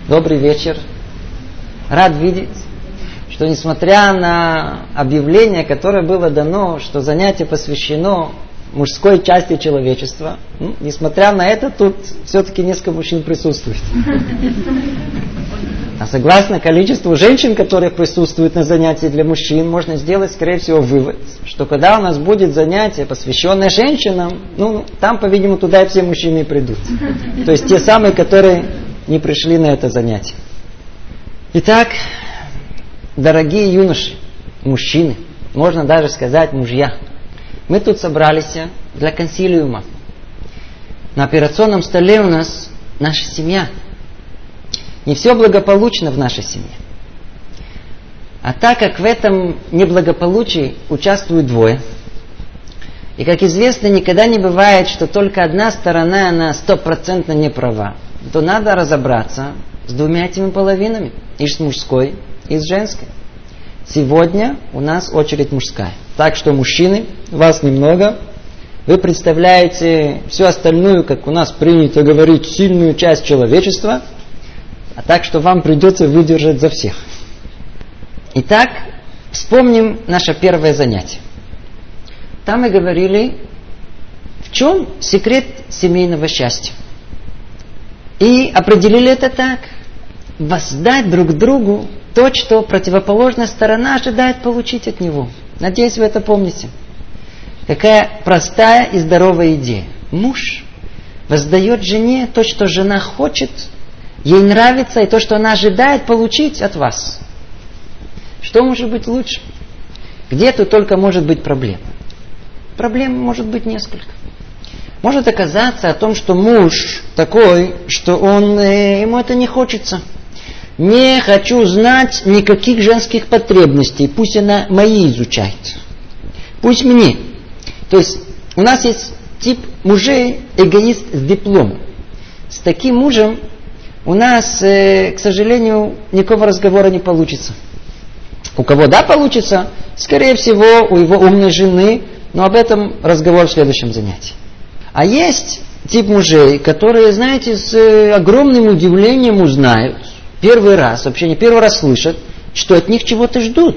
Добрый вечер. Рад видеть, что несмотря на объявление, которое было дано, что занятие посвящено мужской части человечества, несмотря на это, тут все-таки несколько мужчин присутствует. А согласно количеству женщин, которые присутствуют на занятии для мужчин, можно сделать, скорее всего, вывод, что когда у нас будет занятие, посвященное женщинам, там, по-видимому, туда и все мужчины придут. То есть те самые, которые не пришли на это занятие. Итак, дорогие юноши, мужчины, можно даже сказать мужья, мы тут собрались для консилиума. На операционном столе у нас наша семья. Не все благополучно в нашей семье. А так как в этом неблагополучии участвуют двое, и, как известно, никогда не бывает, что только одна сторона, она 100% не права, то надо разобраться с двумя этими половинами, и с мужской, и с женской. Сегодня у нас очередь мужская. Так что, мужчины, вас немного, вы представляете всю остальную, как у нас принято говорить, сильную часть человечества, а так что вам придется выдержать за всех. Итак, вспомним наше первое занятие. Там мы говорили, в чем секрет семейного счастья. И определили это так: воздать друг другу то, что противоположная сторона ожидает получить от него. Надеюсь, вы это помните. Какая простая и здоровая идея. Муж воздает жене то, что жена хочет, ей нравится, и то, что она ожидает получить от вас. Что может быть лучше? Где тут только может быть проблема? Проблем может быть несколько. Может оказаться о том, что муж такой, что ему это не хочется. Не хочу знать никаких женских потребностей. Пусть она мои изучает. Пусть мне. То есть у нас есть тип мужей эгоист с дипломом. С таким мужем у нас, к сожалению, никакого разговора не получится. У кого да получится, скорее всего, у его умной жены, но об этом разговор в следующем занятии. А есть тип мужей, которые, знаете, с огромным удивлением узнают, первый раз, вообще не первый раз слышат, что от них чего-то ждут.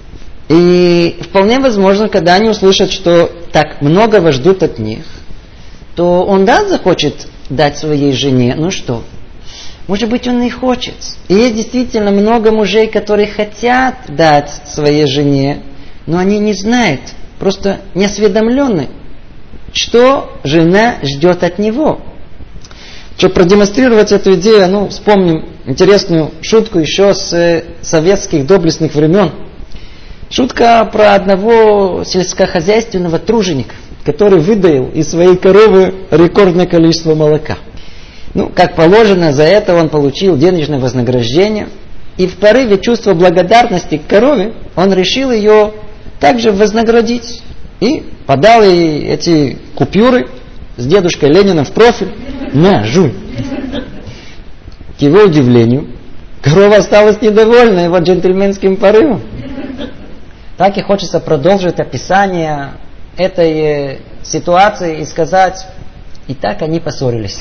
И вполне возможно, когда они услышат, что так многого ждут от них, то он захочет дать своей жене, что? Может быть, он и хочет. И есть действительно много мужей, которые хотят дать своей жене, но они не знают, просто не осведомлены, что жена ждет от него. Чтобы продемонстрировать эту идею, вспомним интересную шутку еще с советских доблестных времен. Шутка про одного сельскохозяйственного труженика, который выдаил из своей коровы рекордное количество молока. Как положено, за это он получил денежное вознаграждение. И в порыве чувства благодарности к корове он решил ее также вознаградить. И подал ей эти купюры с дедушкой Лениным в профиль. На, жуй. К его удивлению, корова осталась недовольна его джентльменским порывом. Так и хочется продолжить описание этой ситуации и сказать: и так они поссорились.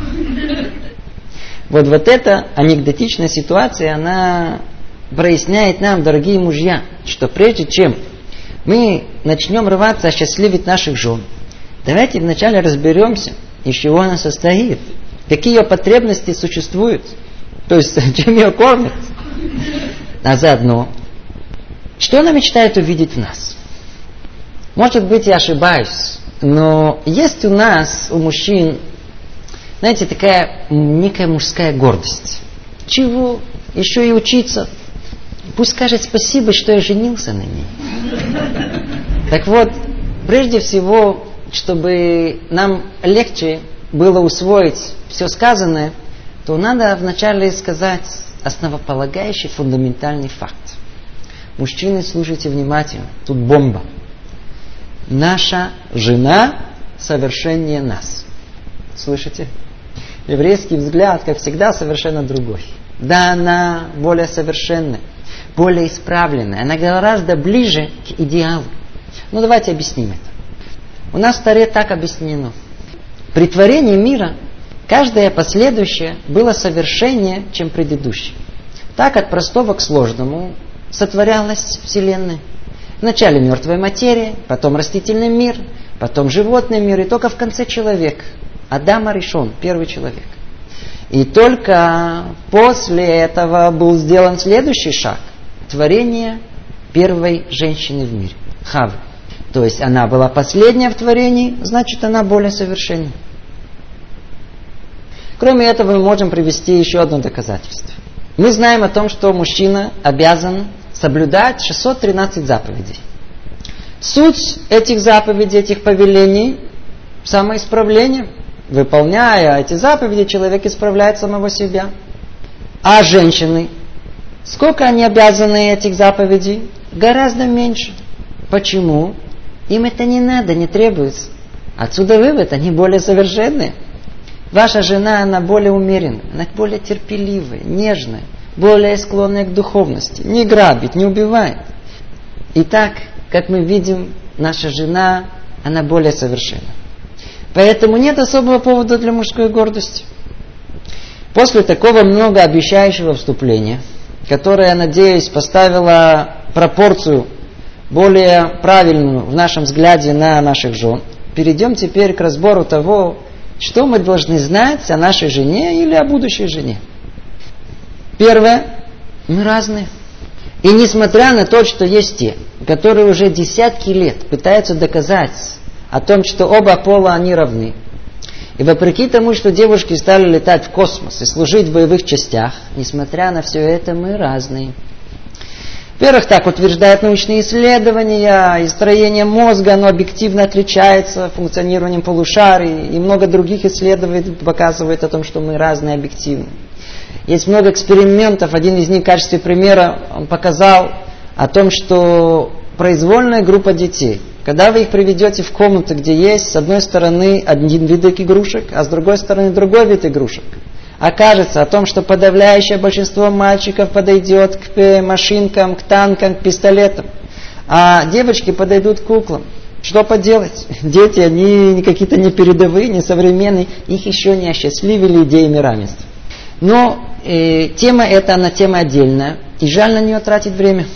Вот эта анекдотичная ситуация, она проясняет нам, дорогие мужья, что прежде чем мы начнем рваться осчастливить наших жен, давайте вначале разберемся, из чего она состоит, какие ее потребности существуют, то есть чем ее кормят, а заодно, что она мечтает увидеть в нас. Может быть, я ошибаюсь, но есть у нас, у мужчин, знаете, такая некая мужская гордость. Чего? Еще и учиться. Пусть скажет спасибо, что я женился на ней. Так вот, прежде всего, чтобы нам легче было усвоить все сказанное, то надо вначале сказать основополагающий фундаментальный факт. Мужчины, слушайте внимательно, тут бомба. Наша жена совершеннее нас. Слышите? Еврейский взгляд, как всегда, совершенно другой. Да, она более совершенная, более исправленная. Она гораздо ближе к идеалу. Давайте объясним это. У нас в Торе так объяснено. При творении мира Каждое последующее было совершеннее, чем предыдущее. Так от простого к сложному сотворялась Вселенная. Вначале мертвая материя, потом растительный мир, потом животный мир, и только в конце человек. Адам Аришон, первый человек. И только после этого был сделан следующий шаг. Творение первой женщины в мире. Хавы. То есть она была последняя в творении, значит она более совершенна. Кроме этого мы можем привести еще одно доказательство. Мы знаем о том, что мужчина обязан соблюдать 613 заповедей. Суть этих заповедей, этих повелений – самоисправление. Выполняя эти заповеди, человек исправляет самого себя. А женщины, сколько они обязаны этих заповедей? Гораздо меньше. Почему? Им это не надо, не требуется. Отсюда вывод, они более совершенные. Ваша жена, она более умеренная, она более терпеливая, нежная, более склонная к духовности, не грабит, не убивает. Итак, как мы видим, наша жена, она более совершенна. Поэтому нет особого повода для мужской гордости. После такого многообещающего вступления, которое, надеюсь, поставило пропорцию более правильную в нашем взгляде на наших жен, перейдем теперь к разбору того, что мы должны знать о нашей жене или о будущей жене. Первое. Мы разные. И несмотря на то, что есть те, которые уже десятки лет пытаются доказать о том, что оба пола они равны, и вопреки тому, что девушки стали летать в космос и служить в боевых частях, несмотря на все это, мы разные. Во-первых, так утверждают научные исследования, и строение мозга, оно объективно отличается функционированием полушарий, и много других исследований показывает о том, что мы разные объективно. Есть много экспериментов, один из них в качестве примера, он показал о том, что произвольная группа детей, когда вы их приведете в комнату, где есть с одной стороны один вид игрушек, а с другой стороны другой вид игрушек, окажется о том, что подавляющее большинство мальчиков подойдет к машинкам, к танкам, к пистолетам, а девочки подойдут к куклам. Что поделать? Дети, они какие-то не передовые, не современные, их еще не осчастливили идеями равенства. Но тема эта, она тема отдельная, и жаль на нее тратить время.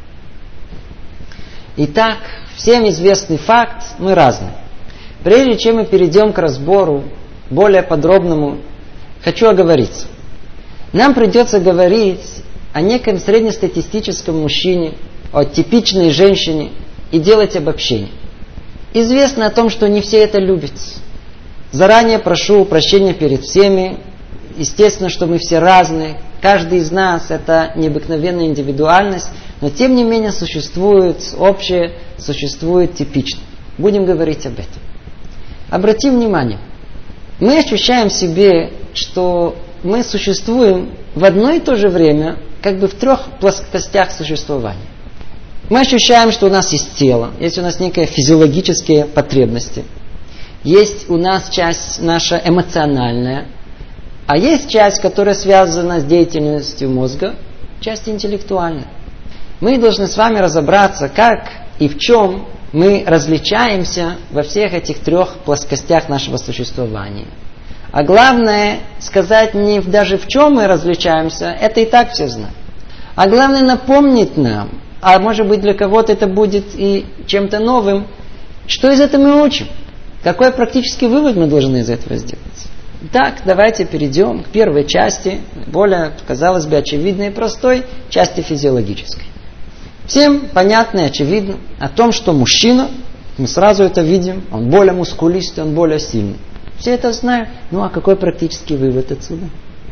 Итак, всем известный факт, мы разные. Прежде чем мы перейдем к разбору, более подробному, хочу оговориться. Нам придется говорить о неком среднестатистическом мужчине, о типичной женщине и делать обобщение. Известно о том, что не все это любят. Заранее прошу прощения перед всеми. Естественно, что мы все разные. Каждый из нас это необыкновенная индивидуальность, но тем не менее существует общее, существует типичное. Будем говорить об этом. Обратим внимание. Мы ощущаем в себе, что мы существуем в одно и то же время, как бы в трех плоскостях существования. Мы ощущаем, что у нас есть тело, есть у нас некие физиологические потребности, есть у нас часть наша эмоциональная, а есть часть, которая связана с деятельностью мозга, часть интеллектуальная. Мы должны с вами разобраться, как и в чем мы различаемся во всех этих трех плоскостях нашего существования. А главное, сказать не даже в чем мы различаемся, это и так все знают. А главное напомнить нам, а может быть для кого-то это будет и чем-то новым, что из этого мы учим. Какой практический вывод мы должны из этого сделать. Так, давайте перейдем к первой части, более, казалось бы, очевидной и простой, части физиологической. Всем понятно и очевидно о том, что мужчина, мы сразу это видим, он более мускулистый, он более сильный. Все это знают. Ну а какой практический вывод отсюда?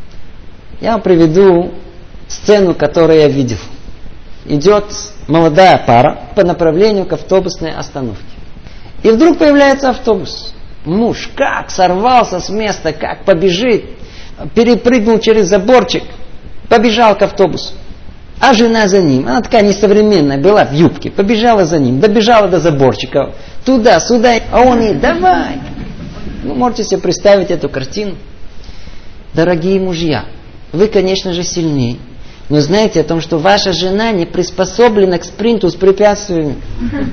Я вам приведу сцену, которую я видел. Идет молодая пара по направлению к автобусной остановке. И вдруг появляется автобус. Муж как сорвался с места, как побежит, перепрыгнул через заборчик, побежал к автобусу. А жена за ним, она такая несовременная, была в юбке, побежала за ним, добежала до заборчика, туда, сюда, а он ей, давай. Ну, можете себе представить эту картину. Дорогие мужья, вы, конечно же, сильнее, но знаете о том, что ваша жена не приспособлена к спринту с препятствиями.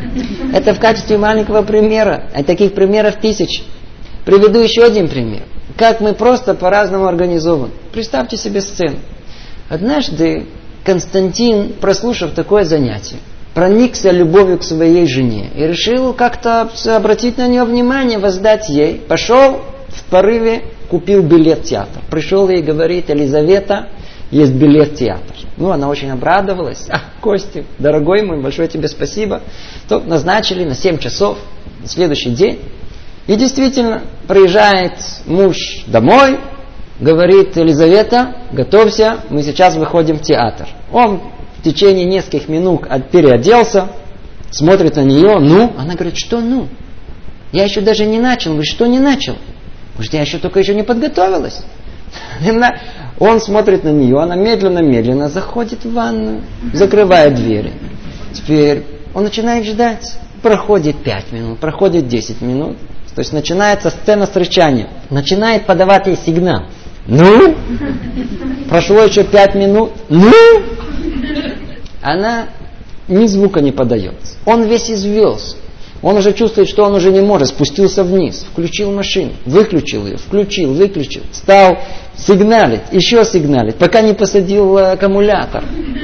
Это в качестве маленького примера, а таких примеров тысячи. Приведу еще один пример. как мы просто по-разному организованы. Представьте себе сцену. Однажды Константин, прослушав такое занятие, проникся любовью к своей жене и решил как-то обратить на нее внимание, воздать ей. Пошел в порыве, купил билет в театр. Пришел ей и говорит: Елизавета, есть билет в театр. Она очень обрадовалась. Костя, дорогой мой, большое тебе спасибо. То назначили на 7 часов на следующий день. И действительно, приезжает муж домой, говорит: Елизавета, готовься, мы сейчас выходим в театр. Он в течение нескольких минут переоделся, смотрит на нее, она говорит: что Я еще даже не начал. Он говорит: что не начал? Говорит: я еще не подготовилась. Он смотрит на нее, она медленно заходит в ванную, закрывает двери. Теперь он начинает ждать. Проходит 5 минут, проходит 10 минут. То есть начинается сцена с рычанием. Начинает подавать ей сигнал. Прошло еще 5 минут. Она ни звука не подает. Он весь извелся. Он уже чувствует, что он уже не может. Спустился вниз, включил машину, выключил ее, включил, выключил. Стал сигналить, еще сигналить, пока не посадил аккумулятор.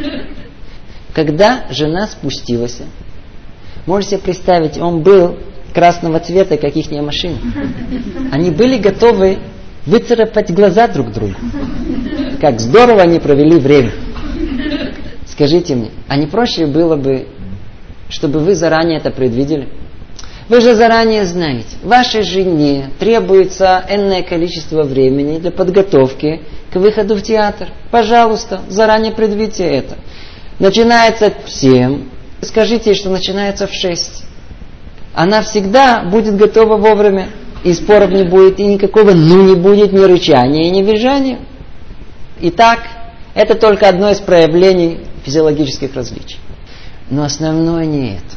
Когда жена спустилась, можете себе представить, он был красного цвета, как ихняя машина. Они были готовы выцарапать глаза друг другу. Как здорово они провели время. Скажите мне, а не проще было бы, чтобы вы заранее это предвидели? Вы же заранее знаете, вашей жене требуется энное количество времени для подготовки к выходу в театр. Пожалуйста, заранее предвидите это. Начинается в 7. Скажите ей, что начинается в 6. Она всегда будет готова вовремя. И споров не будет, и никакого не будет, ни рычания, и ни визжания. Итак, это только одно из проявлений физиологических различий. Но основное не это.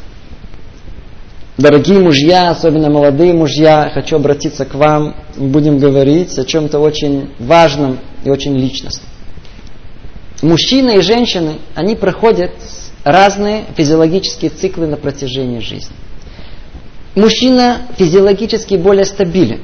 Дорогие мужья, особенно молодые мужья, хочу обратиться к вам. Будем говорить о чем-то очень важном и очень личностном. Мужчины и женщины, они проходят разные физиологические циклы на протяжении жизни. Мужчина физиологически более стабилен.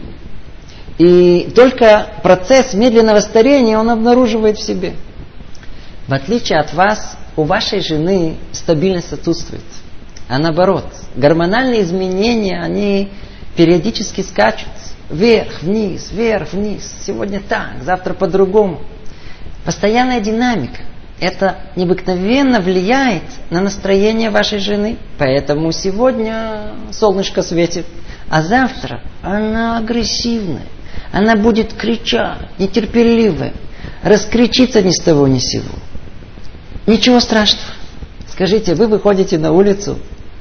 И только процесс медленного старения он обнаруживает в себе. В отличие от вас, у вашей жены стабильность отсутствует. А наоборот, гормональные изменения, они периодически скачут. Вверх, вниз, сегодня так, завтра по-другому. Постоянная динамика. Это необыкновенно влияет на настроение вашей жены. Поэтому сегодня солнышко светит, а завтра она агрессивная. Она будет кричать, нетерпеливая, раскричится ни с того ни с сего. Ничего страшного. Скажите, вы выходите на улицу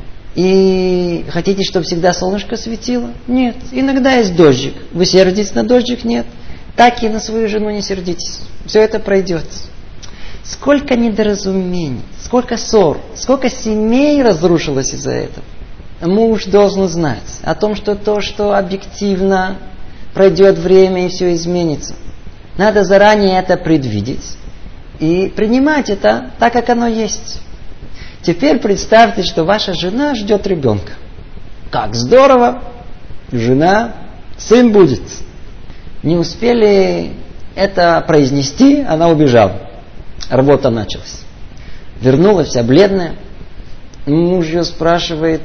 и хотите, чтобы всегда солнышко светило? Нет. Иногда есть дождик. Вы сердитесь на дождик? Нет. Так и на свою жену не сердитесь. Все это пройдет. Сколько недоразумений, сколько ссор, сколько семей разрушилось из-за этого. Муж должен знать о том, что то, что объективно пройдет время и все изменится. Надо заранее это предвидеть и принимать это так, как оно есть. Теперь представьте, что ваша жена ждет ребенка. Как здорово! Жена, сын будет. Не успели это произнести, она убежала. Работа началась. Вернулась вся бледная. Муж ее спрашивает: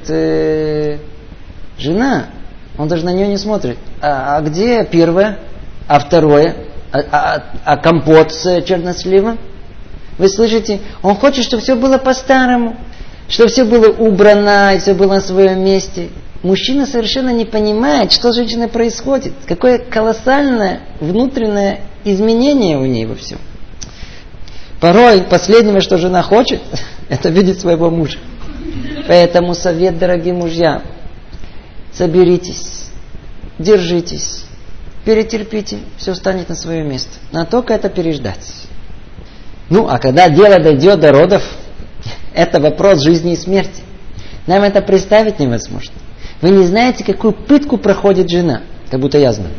жена, он даже на нее не смотрит. А где первое? А второе? А компот с черносливом? Вы слышите? Он хочет, чтобы все было по-старому. Чтобы все было убрано и все было на своем месте. Мужчина совершенно не понимает, что с женщиной происходит. Какое колоссальное внутреннее изменение у ней во всем. Порой последнее, что жена хочет, это видеть своего мужа. Поэтому совет, дорогие мужья, соберитесь, держитесь, перетерпите, все станет на свое место. Надо только это переждать. А когда дело дойдет до родов, это вопрос жизни и смерти. Нам это представить невозможно. Вы не знаете, какую пытку проходит жена, как будто я знаю.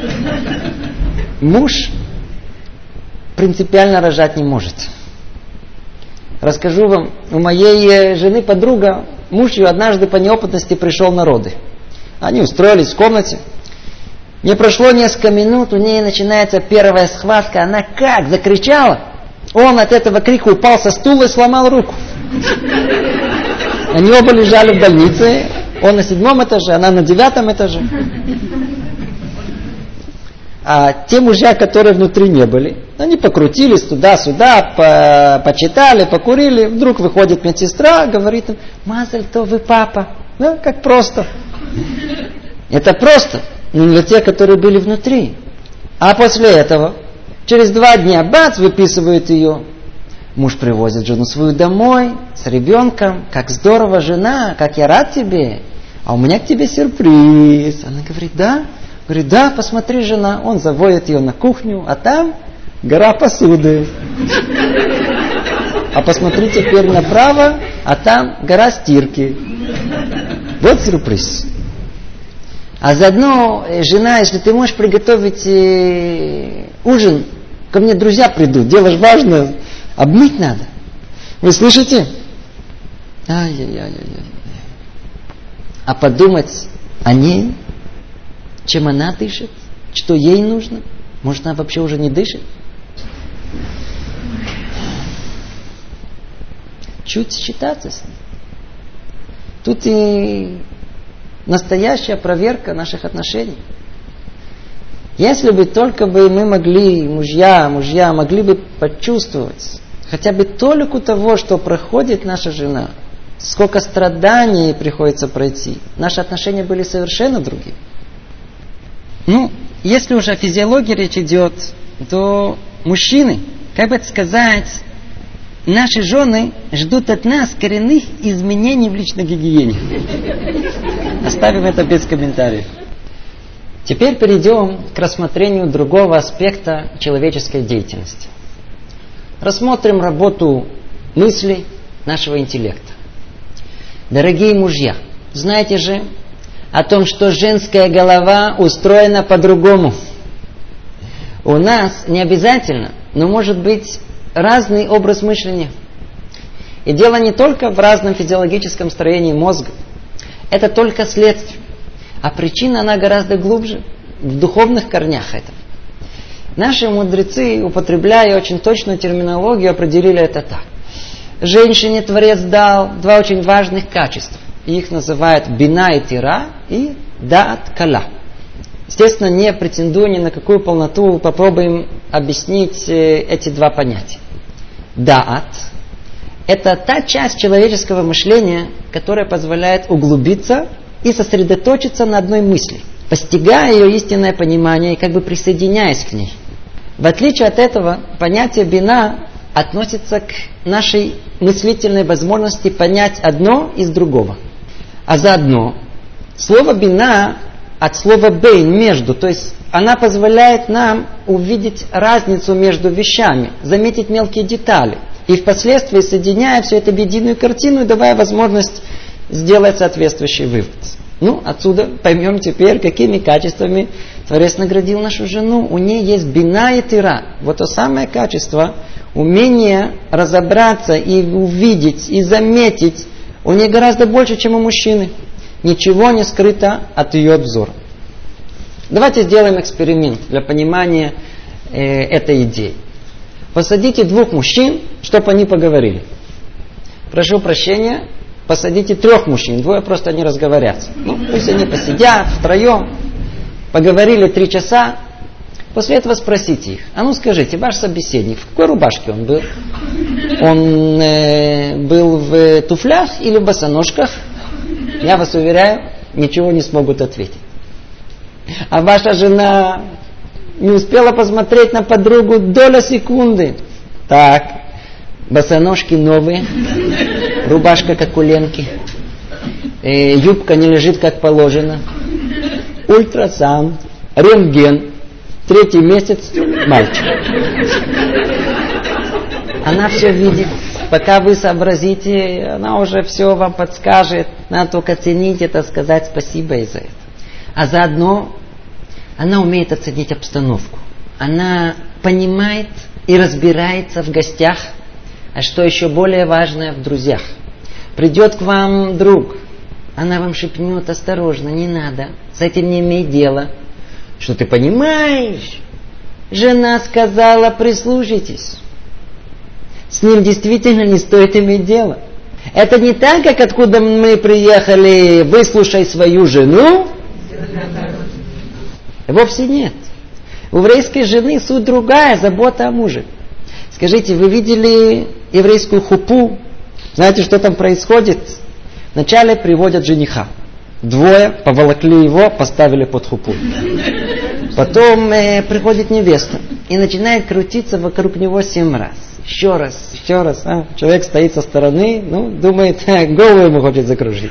Муж принципиально рожать не может. Расскажу вам, у моей жены подруга, муж ее однажды по неопытности пришел на роды. Они устроились в комнате. Не прошло несколько минут, у нее начинается первая схватка. Она как закричала. Он от этого крика упал со стула и сломал руку. Они оба лежали в больнице. Он на 7 этаже, она на 9 этаже. А те мужья, которые внутри не были, они покрутились туда-сюда, почитали, покурили. Вдруг выходит медсестра, говорит им: «Мазаль то, вы папа». Ну, как просто. Это просто. Но для тех, которые были внутри. А после этого, через 2 дня, бац, выписывают ее. Муж привозит жену свою домой, с ребенком. Как здорово, жена, как я рад тебе. А у меня к тебе сюрприз. Она говорит: да? Говорит: да, посмотри, жена. Он заводит ее на кухню, а там гора посуды. А посмотри теперь направо, а там гора стирки. Вот сюрприз. А заодно, жена, если ты можешь приготовить ужин, ко мне друзья придут, дело ж важное, обмыть надо. Вы слышите? Ай-яй-яй-яй. А подумать о ней, чем она дышит, что ей нужно, может, она вообще уже не дышит? Чуть считаться с ней. Тут и настоящая проверка наших отношений. Если бы только бы мы могли, мужья, могли бы почувствовать хотя бы толику того, что проходит наша жена, сколько страданий приходится пройти, наши отношения были совершенно другие. Если уже о физиологии речь идет, то мужчины, как бы это сказать, наши жены ждут от нас коренных изменений в личной гигиене. Оставим это без комментариев. Теперь перейдем к рассмотрению другого аспекта человеческой деятельности. Рассмотрим работу мыслей нашего интеллекта. Дорогие мужья, знаете же о том, что женская голова устроена по-другому. У нас не обязательно, но может быть разный образ мышления. И дело не только в разном физиологическом строении мозга. Это только следствие. А причина, она гораздо глубже, в духовных корнях этого. Наши мудрецы, употребляя очень точную терминологию, определили это так. Женщине Творец дал 2 очень важных качества. Их называют бина и тира и даат кала. Естественно, не претендуя ни на какую полноту, попробуем объяснить эти 2 понятия. Даат – это та часть человеческого мышления, которая позволяет углубиться и сосредоточиться на одной мысли, постигая ее истинное понимание и как бы присоединяясь к ней. В отличие от этого, понятие бина относится к нашей мыслительной возможности понять одно из другого. А заодно слово бина от слова бейн, между, то есть она позволяет нам увидеть разницу между вещами, заметить мелкие детали и впоследствии соединяя все это в единую картину и давая возможность сделать соответствующий вывод. Отсюда поймем теперь, какими качествами Творец наградил нашу жену. У нее есть бина и тира. Вот то самое качество, умение разобраться и увидеть, и заметить, у нее гораздо больше, чем у мужчины. Ничего не скрыто от ее обзора. Давайте сделаем эксперимент для понимания этой идеи. Посадите 2 мужчин, чтобы они поговорили. Прошу прощения, посадите 3 мужчин, 2 просто не разговорятся. Пусть они посидят втроем, поговорили 3 часа. После этого спросите их: а скажите, ваш собеседник, в какой рубашке он был? Он был в туфлях или в босоножках? Я вас уверяю, ничего не смогут ответить. А ваша жена не успела посмотреть на подругу доля секунды. Так, босоножки новые, рубашка как у Ленки, юбка не лежит как положено, ультрасаунд, рентген, 3-й месяц, мальчик. Она все видит. Пока вы сообразите, она уже все вам подскажет. Надо только ценить это, сказать спасибо ей за это. А заодно она умеет оценить обстановку. Она понимает и разбирается в гостях, а что еще более важное, в друзьях. Придет к вам друг, она вам шепнет: осторожно, не надо, с этим не имей дела. Что ты понимаешь? Жена сказала, прислушайтесь. С ним действительно не стоит иметь дело. Это не так, как откуда мы приехали, выслушай свою жену. Вовсе нет. У еврейской жены суть другая, забота о муже. Скажите, вы видели еврейскую хупу? Знаете, что там происходит? Вначале приводят жениха. Двое поволокли его, поставили под хупу. Потом приходит невеста и начинает крутиться вокруг него 7 раз. Еще раз. Человек стоит со стороны, думает, голову ему хочет закружить.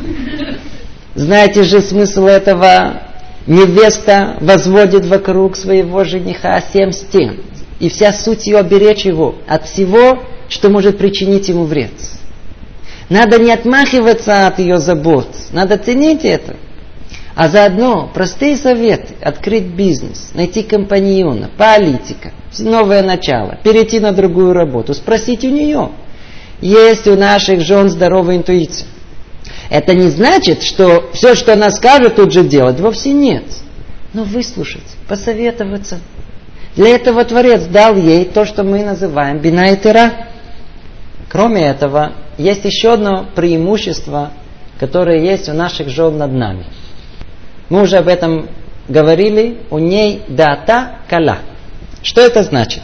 Знаете же смысл этого? Невеста возводит вокруг своего жениха 7 стен. И вся суть ее оберечь его от всего, что может причинить ему вред. Надо не отмахиваться от ее забот, надо ценить это. А заодно простые советы: открыть бизнес, найти компаньона, политика, новое начало, перейти на другую работу, спросить у нее. Есть у наших жен здоровая интуиция. Это не значит, что все, что она скажет, тут же делать. Вовсе нет. Но выслушать, посоветоваться. Для этого Творец дал ей то, что мы называем бина и тира. Кроме этого, есть еще одно преимущество, которое есть у наших жен над нами. Мы уже об этом говорили. У ней даата кала. Что это значит?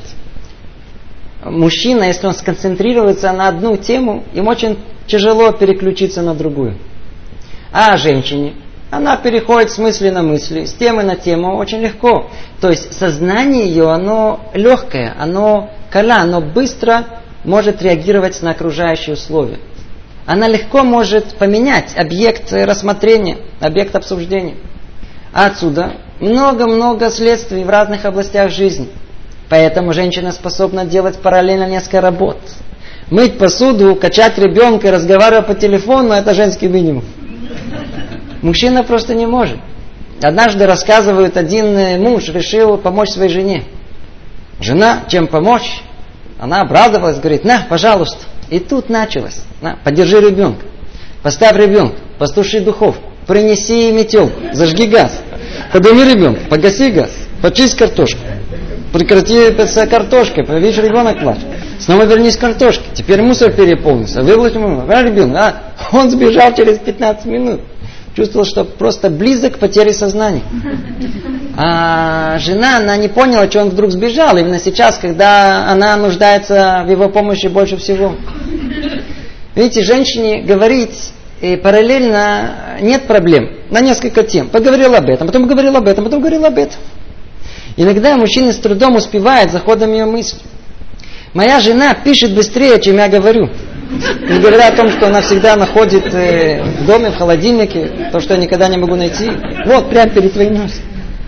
Мужчина, если он сконцентрируется на одну тему, им очень тяжело переключиться на другую. А женщине, она переходит с мысли на мысли, с темы на тему очень легко. То есть сознание ее, оно легкое, оно кала, оно быстро может реагировать на окружающие условия. Она легко может поменять объект рассмотрения, объект обсуждения. А отсюда много-много следствий в разных областях жизни. Поэтому женщина способна делать параллельно несколько работ. Мыть посуду, качать ребенка, разговаривать по телефону – это женский минимум. Мужчина просто не может. Однажды, рассказывает, один муж решил помочь своей жене. Жена, чем помочь? Она обрадовалась, говорит, на, пожалуйста. И тут началось. На, подержи ребенка, поставь ребенка, постуши духовку, принеси метелку, зажги газ, подними ребенка, погаси газ, почисть картошку, прекрати с картошкой, видишь, ребенок плачет. Снова вернись к картошке, теперь мусор переполнился, выбрось ему, ребенок, он сбежал через 15 минут. Чувствовал, что просто близок к потере сознания. А жена, она не поняла, что он вдруг сбежал. Именно сейчас, когда она нуждается в его помощи больше всего. Видите, женщине говорить параллельно нет проблем. На несколько тем. Поговорил об этом, потом говорил об этом, потом говорил об этом. Иногда мужчина с трудом успевает за ходом ее мысли. Моя жена пишет быстрее, чем я говорю. Не говоря о том, что она всегда находит в доме, в холодильнике, то, что я никогда не могу найти. Вот, прямо перед твоим носом.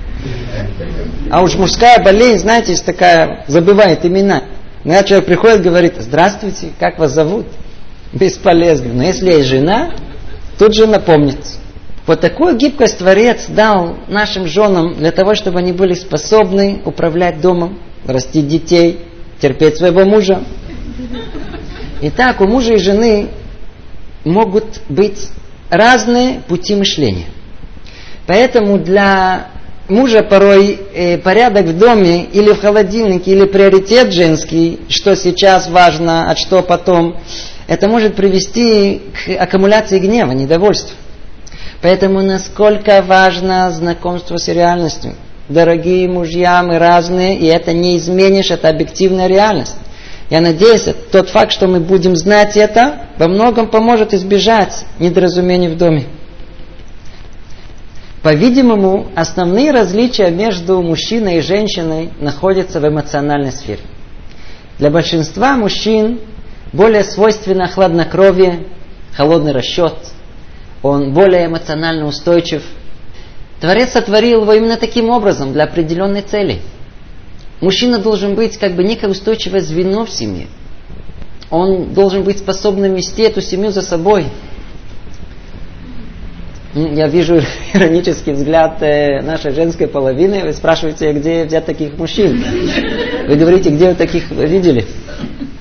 А уж мужская болезнь, знаете, есть такая, забывает имена. Иногда человек приходит и говорит, здравствуйте, как вас зовут? Бесполезно. Но если есть жена, тут же напомнит. Вот такую гибкость Творец дал нашим женам для того, чтобы они были способны управлять домом, растить детей, терпеть своего мужа. Итак, у мужа и жены могут быть разные пути мышления. Поэтому для мужа порой порядок в доме или в холодильнике, или приоритет женский, что сейчас важно, а что потом, это может привести к аккумуляции гнева, недовольства. Поэтому насколько важно знакомство с реальностью. Дорогие мужья, мы разные, и это не изменишь, это объективная реальность. Я надеюсь, тот факт, что мы будем знать это, во многом поможет избежать недоразумений в доме. По-видимому, основные различия между мужчиной и женщиной находятся в эмоциональной сфере. Для большинства мужчин более свойственно хладнокровие, холодный расчет. Он более эмоционально устойчив. Творец сотворил его именно таким образом, для определенной цели. Мужчина должен быть как бы некое устойчивое звено в семье. Он должен быть способным вести эту семью за собой. Я вижу иронический взгляд нашей женской половины. Вы спрашиваете, где взять таких мужчин? Вы говорите, где вы таких видели?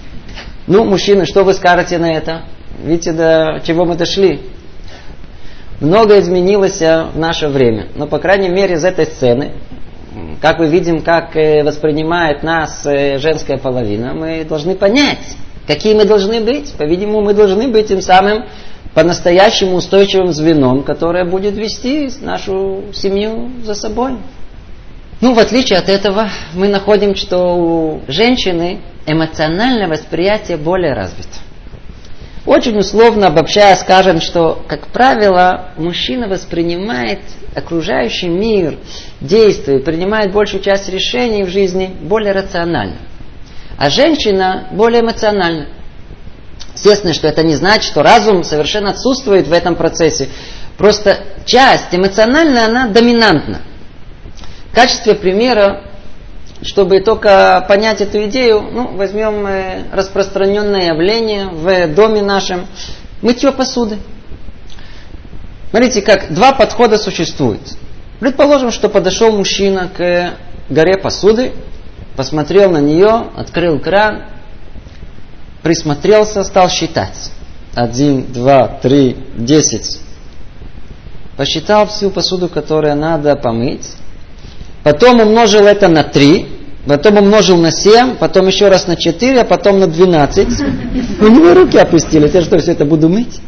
Мужчины, что вы скажете на это? Видите, до чего мы дошли? многое изменилось в наше время. Но, по крайней мере, из этой сцены, как мы видим, как воспринимает нас женская половина, мы должны понять, какие мы должны быть. По-видимому, мы должны быть тем самым по-настоящему устойчивым звеном, которое будет вести нашу семью за собой. В отличие от этого, мы находим, что у женщины эмоциональное восприятие более развито. Очень условно обобщая скажем, что, как правило, мужчина воспринимает окружающий мир, действия, принимает большую часть решений в жизни более рационально. А женщина более эмоциональна. Естественно, что это не значит, что разум совершенно отсутствует в этом процессе. Просто часть эмоциональная, она доминантна. В качестве примера, чтобы только понять эту идею, возьмем распространенное явление в доме нашем – мытье посуды. Смотрите, как два подхода существуют. Предположим, что подошел мужчина к горе посуды, посмотрел на нее, открыл кран, присмотрелся, стал считать. 1, 2, 3, 10. Посчитал всю посуду, которую надо помыть. Потом умножил это на 3. Потом умножил на 7. Потом еще раз на 4. А потом на 12. У него руки опустились. Я что, все это буду мыть?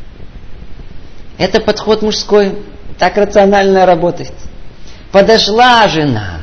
Это подход мужской. Так рационально работает. Подошла жена.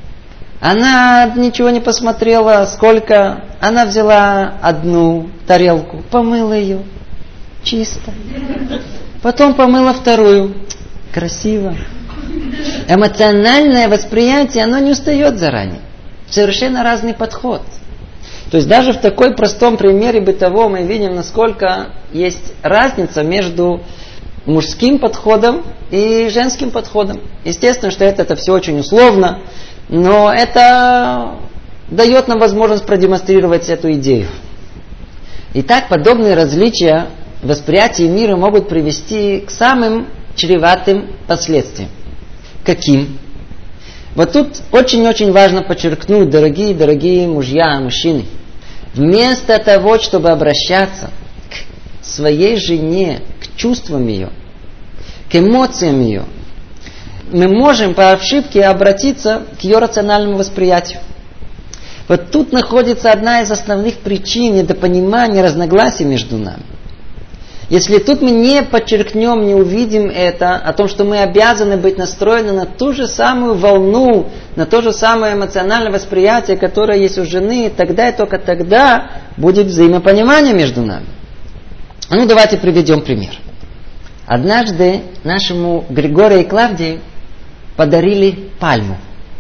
Она ничего не посмотрела, сколько. Она взяла одну тарелку, помыла ее. Чисто. Потом помыла вторую. Красиво. Эмоциональное восприятие, оно не устает заранее. Совершенно разный подход. То есть даже в такой простом примере бытовом мы видим, насколько есть разница между мужским подходом и женским подходом. Естественно, что это все очень условно, но это дает нам возможность продемонстрировать эту идею. Итак, подобные различия в восприятии мира могут привести к самым чреватым последствиям. Каким? Вот тут очень-очень важно подчеркнуть, дорогие мужья, мужчины, вместо того, чтобы обращаться к своей жене, к чувствам ее, к эмоциям ее, мы можем по ошибке обратиться к ее рациональному восприятию. Вот тут находится одна из основных причин недопонимания, разногласий между нами. Если тут мы не подчеркнем, не увидим это, о том, что мы обязаны быть настроены на ту же самую волну, на то же самое эмоциональное восприятие, которое есть у жены, тогда и только тогда будет взаимопонимание между нами. Давайте приведем пример. Однажды нашему Григорию и Клавдии подарили пальму.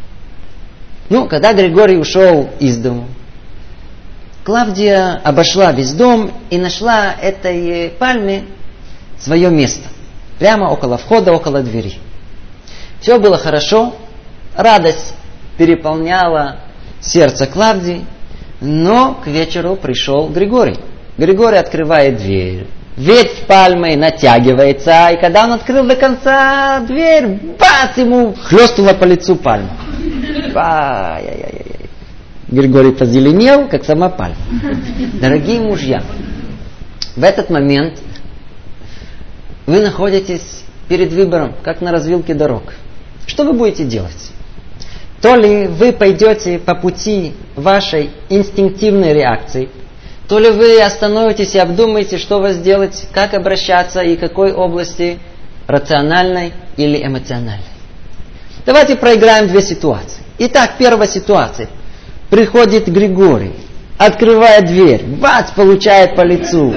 Когда Григорий ушел из дому, Клавдия обошла весь дом и нашла этой пальме свое место. Прямо около входа, около двери. Все было хорошо. Радость переполняла сердце Клавдии. Но к вечеру пришел Григорий. Григорий открывает дверь. Ветвь пальмы натягивается. И когда он открыл до конца дверь, бац, ему хлестнула по лицу пальма. Ай-яй-яй-яй. Григорий позеленел, как сама пальма. Дорогие мужья, в этот момент вы находитесь перед выбором, как на развилке дорог. Что вы будете делать? То ли вы пойдете по пути вашей инстинктивной реакции, то ли вы остановитесь и обдумаете, что вас делать, как обращаться и какой области, рациональной или эмоциональной. Давайте проиграем две ситуации. Итак, первая ситуация. Приходит Григорий, открывает дверь, бац, получает по лицу.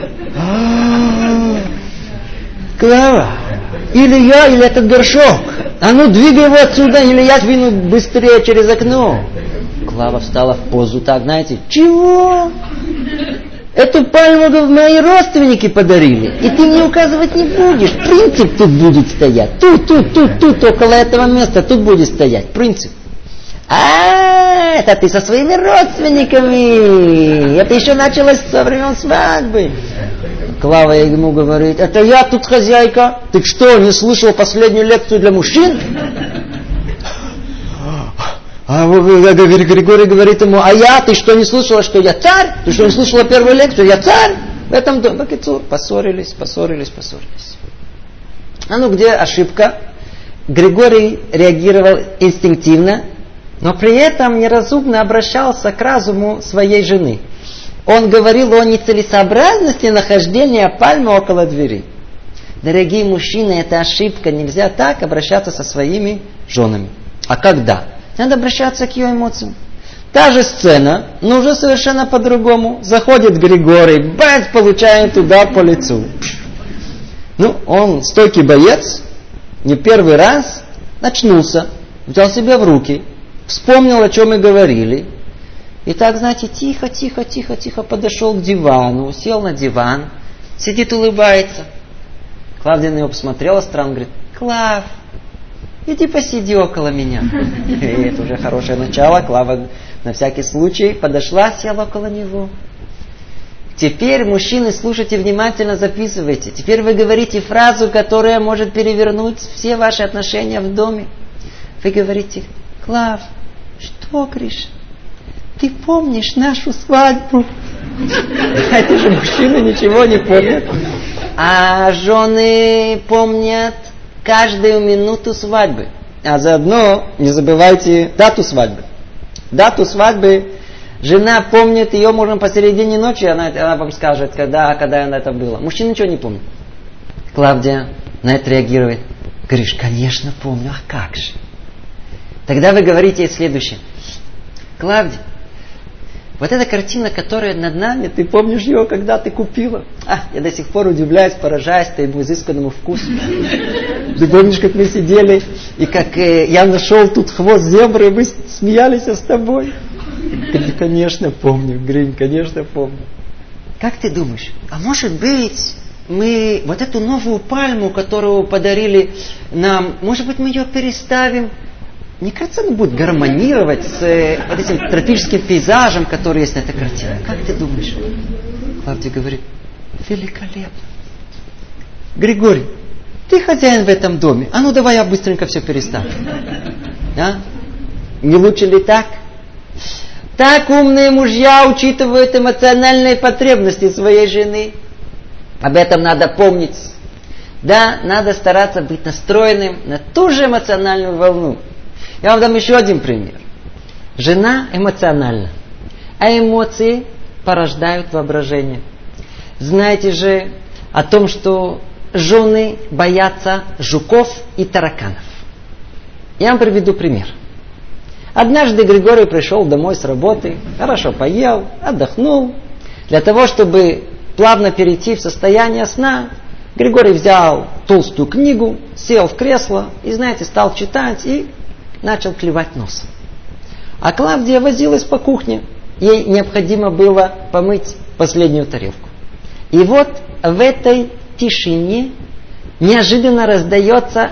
Клава, или я, или этот горшок. Двигай его отсюда, или я двину быстрее через окно. Клава встала в позу так, знаете, чего? Эту пальму мои родственники подарили, и ты мне указывать не будешь. Принцип тут будет стоять. Тут, около этого места, тут будет стоять. Принцип. Это ты со своими родственниками. Это еще началось со времен свадьбы. Клава ему говорит, это я тут хозяйка. Ты что, не слышал последнюю лекцию для мужчин? А Григорий говорит ему, ты что, не слышала, что я царь? Ты что, не слышала первую лекцию? Я царь? В этом доме. Поссорились. А ну где ошибка? Григорий реагировал инстинктивно, но при этом неразумно обращался к разуму своей жены. Он говорил о нецелесообразности нахождения пальмы около двери. Дорогие мужчины, это ошибка. Нельзя так обращаться со своими женами. А когда? Надо обращаться к ее эмоциям. Та же сцена, но уже совершенно по-другому. Заходит Григорий, бац, получает удар по лицу. Он стойкий боец, не первый раз, очнулся, взял себя в руки, вспомнил, о чем мы говорили. И так, знаете, тихо подошел к дивану, сел на диван, сидит, улыбается. Клавдия на него посмотрела странно, говорит: Клав, иди посиди около меня. Это уже хорошее начало. Клава на всякий случай подошла, села около него. Теперь, мужчины, слушайте внимательно, записывайте. Теперь вы говорите фразу, которая может перевернуть все ваши отношения в доме. Вы говорите: Клав, что, Гриша? Ты помнишь нашу свадьбу? Это же мужчины ничего не помнят. А жены помнят каждую минуту свадьбы. А заодно не забывайте дату свадьбы. Дату свадьбы жена помнит, ее можно посередине ночи, она вам скажет, когда это было. Мужчина ничего не помнит. Клавдия на это реагирует: Гриш, конечно помню, а как же? Тогда вы говорите следующее: Клавдия, вот эта картина, которая над нами, ты помнишь ее, когда ты купила? Я до сих пор удивляюсь, поражаюсь твоему изысканному вкусу. Ты помнишь, как мы сидели, и как я нашел тут хвост зебры, и мы смеялись с тобой? Конечно помню, Гринь, конечно помню. Как ты думаешь, а может быть, мы вот эту новую пальму, которую подарили нам, может быть, мы ее переставим? Мне кажется, она будет гармонировать с вот этим тропическим пейзажем, который есть на этой картине. Как ты думаешь? Клавдия говорит: великолепно. Григорий, ты хозяин в этом доме. А ну давай я быстренько все переставлю. Не лучше ли так? Так умные мужья учитывают эмоциональные потребности своей жены. Об этом надо помнить. Да, надо стараться быть настроенным на ту же эмоциональную волну. Я вам дам еще один пример. Жена эмоциональна, а эмоции порождают воображение. Знаете же о том, что жены боятся жуков и тараканов. Я вам приведу пример. Однажды Григорий пришел домой с работы, хорошо поел, отдохнул. Для того, чтобы плавно перейти в состояние сна, Григорий взял толстую книгу, сел в кресло и, знаете, стал читать и начал клевать носом. А Клавдия возилась по кухне. Ей необходимо было помыть последнюю тарелку. И вот в этой тишине неожиданно раздается: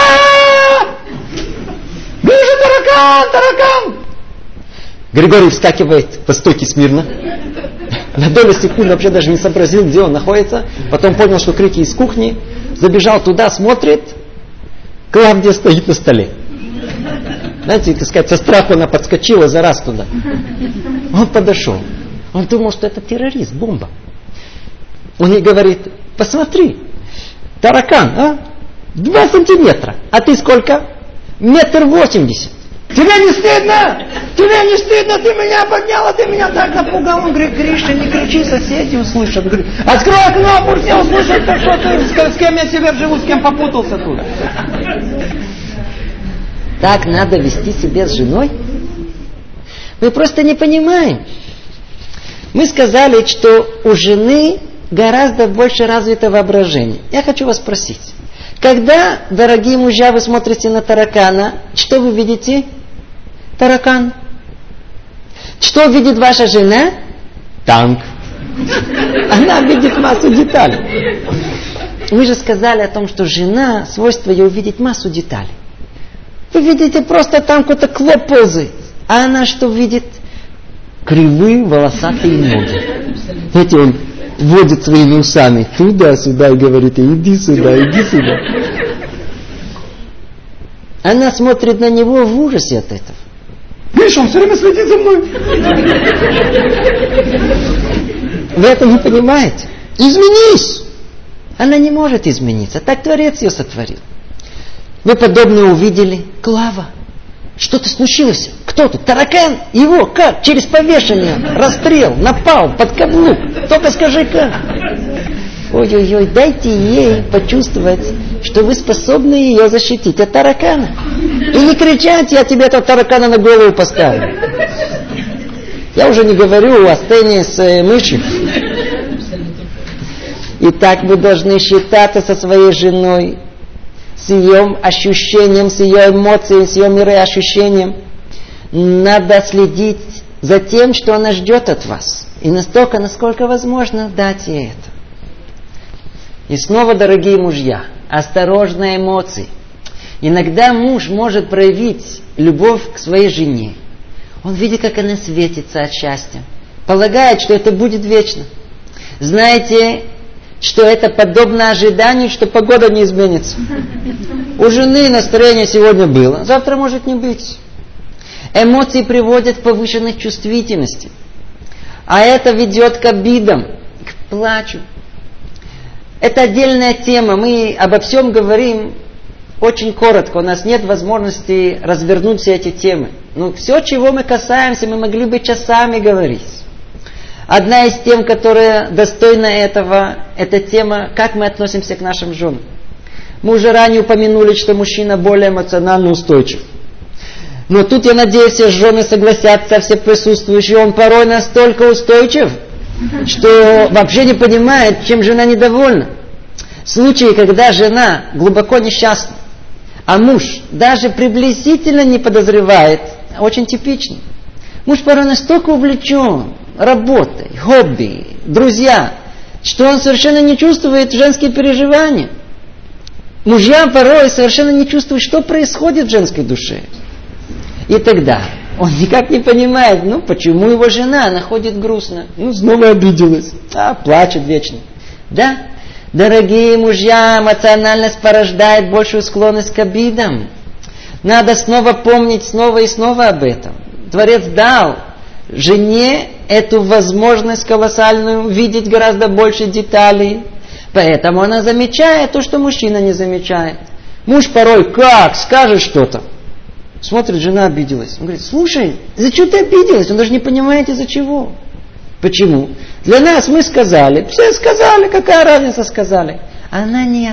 «Вижу таракан! Григорий вскакивает по стойке смирно. На долю секунды вообще даже не сообразил, где он находится. Потом понял, что крики из кухни. Забежал туда, смотрит. Клавдия стоит на столе. Знаете, так сказать, со страху она подскочила за раз туда. Он подошел. Он думал, что это террорист, бомба. Он ей говорит: посмотри, таракан, 2 сантиметра. А ты сколько? 1,80 м. Тебе не стыдно? Тебе не стыдно? Ты меня подняла, ты меня так напугал. Он говорит: Гриша, не кричи, соседи услышат. Он говорит: открой окно, пусть все услышат, что ты, с кем я себе живу, с кем попутался тут. Так надо вести себя с женой? Мы просто не понимаем. Мы сказали, что у жены гораздо больше развито воображение. Я хочу вас спросить. Когда, дорогие мужья, вы смотрите на таракана, что вы видите? Таракан. Что видит ваша жена? Танк. Она видит массу деталей. Мы же сказали о том, что жена, свойство ее увидеть массу деталей. Вы видите, просто там какой-то клоп ползает. А она что видит? Кривые волосатые ноги. Знаете, он водит своими усами туда-сюда и говорит: иди сюда, иди сюда. Она смотрит на него в ужасе от этого. Видишь, он все время следит за мной. Вы это не понимаете. Изменись. Она не может измениться. Так Творец ее сотворил. Вы подобное увидели? Клава. Что-то случилось? Кто тут? Таракан? Его? Как? Через повешение? Расстрел? Напал? Под каблук? Только скажи как. Ой-ой-ой, дайте ей почувствовать, что вы способны ее защитить от таракана. И не кричать, я тебе этого таракана на голову поставлю. Я уже не говорю о сцене с мышью. Итак, вы должны считаться со своей женой, с ее ощущением, с ее эмоциями, с ее мироощущением. Надо следить за тем, что она ждет от вас. И настолько, насколько возможно, дать ей это. И снова, дорогие мужья, осторожно эмоции. Иногда муж может проявить любовь к своей жене. Он видит, как она светится от счастья. Полагает, что это будет вечно. Знаете, что это подобно ожиданию, что погода не изменится. У жены настроение сегодня было, завтра может не быть. Эмоции приводят к повышенной чувствительности. А это ведет к обидам, к плачу. Это отдельная тема. Мы обо всем говорим очень коротко. У нас нет возможности развернуть все эти темы. Но все, чего мы касаемся, мы могли бы часами говорить. Одна из тем, которая достойна этого, это тема, как мы относимся к нашим женам. Мы уже ранее упомянули, что мужчина более эмоционально устойчив. Но тут, я надеюсь, все жены согласятся, все присутствующие, он порой настолько устойчив, что вообще не понимает, чем жена недовольна. Случаи, когда жена глубоко несчастна, а муж даже приблизительно не подозревает, очень типичны. Муж порой настолько увлечен работой, хобби, друзья, что он совершенно не чувствует женские переживания. Мужья порой совершенно не чувствуют, что происходит в женской душе. И тогда он никак не понимает, почему его жена находит грустно. Снова обиделась. Плачет вечно. Да, дорогие мужья, эмоциональность порождает большую склонность к обидам. Надо снова помнить снова и снова об этом. Творец дал жене эту возможность колоссальную видеть гораздо больше деталей. Поэтому она замечает то, что мужчина не замечает. Муж порой скажет что-то. Смотрит, жена обиделась. Он говорит, слушай, за что ты обиделась? Он даже не понимает, из-за чего. Почему? Для нас мы сказали, все сказали, какая разница сказали. Она нет.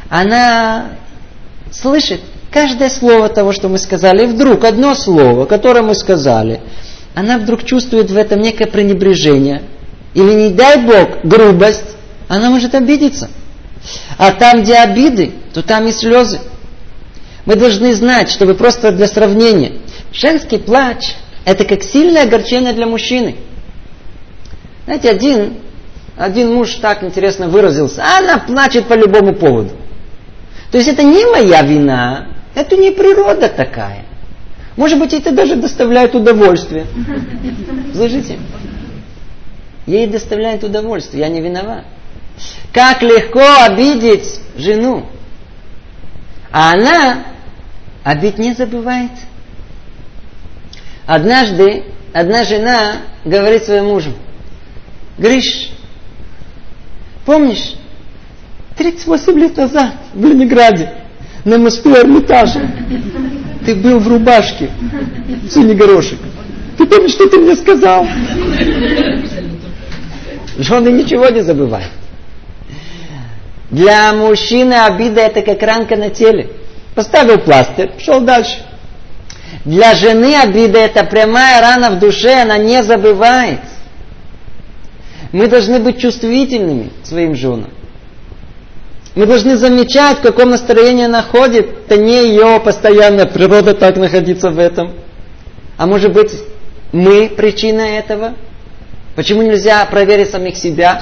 Она слышит каждое слово того, что мы сказали. И вдруг одно слово, которое мы сказали, она вдруг чувствует в этом некое пренебрежение. Или, не дай Бог, грубость. Она может обидеться. А там, где обиды, то там и слезы. Мы должны знать, чтобы просто для сравнения. Женский плач – это как сильное огорчение для мужчины. Знаете, один муж так интересно выразился. Она плачет по любому поводу. То есть это не моя вина, это не природа такая. Может быть, это даже доставляет удовольствие. Слышите? Ей доставляет удовольствие, я не виноват. Как легко обидеть жену. А она обид не забывает. Однажды одна жена говорит своему мужу: Гриш, помнишь, 38 лет назад в Ленинграде на мосту Эрмитажа ты был в рубашке, синий горошек. Ты помнишь, что ты мне сказал? Жены ничего не забывают. Для мужчины обида это как ранка на теле. Поставил пластырь, пошел дальше. Для жены обида это прямая рана в душе, она не забывает. Мы должны быть чувствительными к своим женам. Мы должны замечать, в каком настроении она ходит. Это не ее постоянная природа так находиться в этом. А может быть, мы причина этого? Почему нельзя проверить самих себя?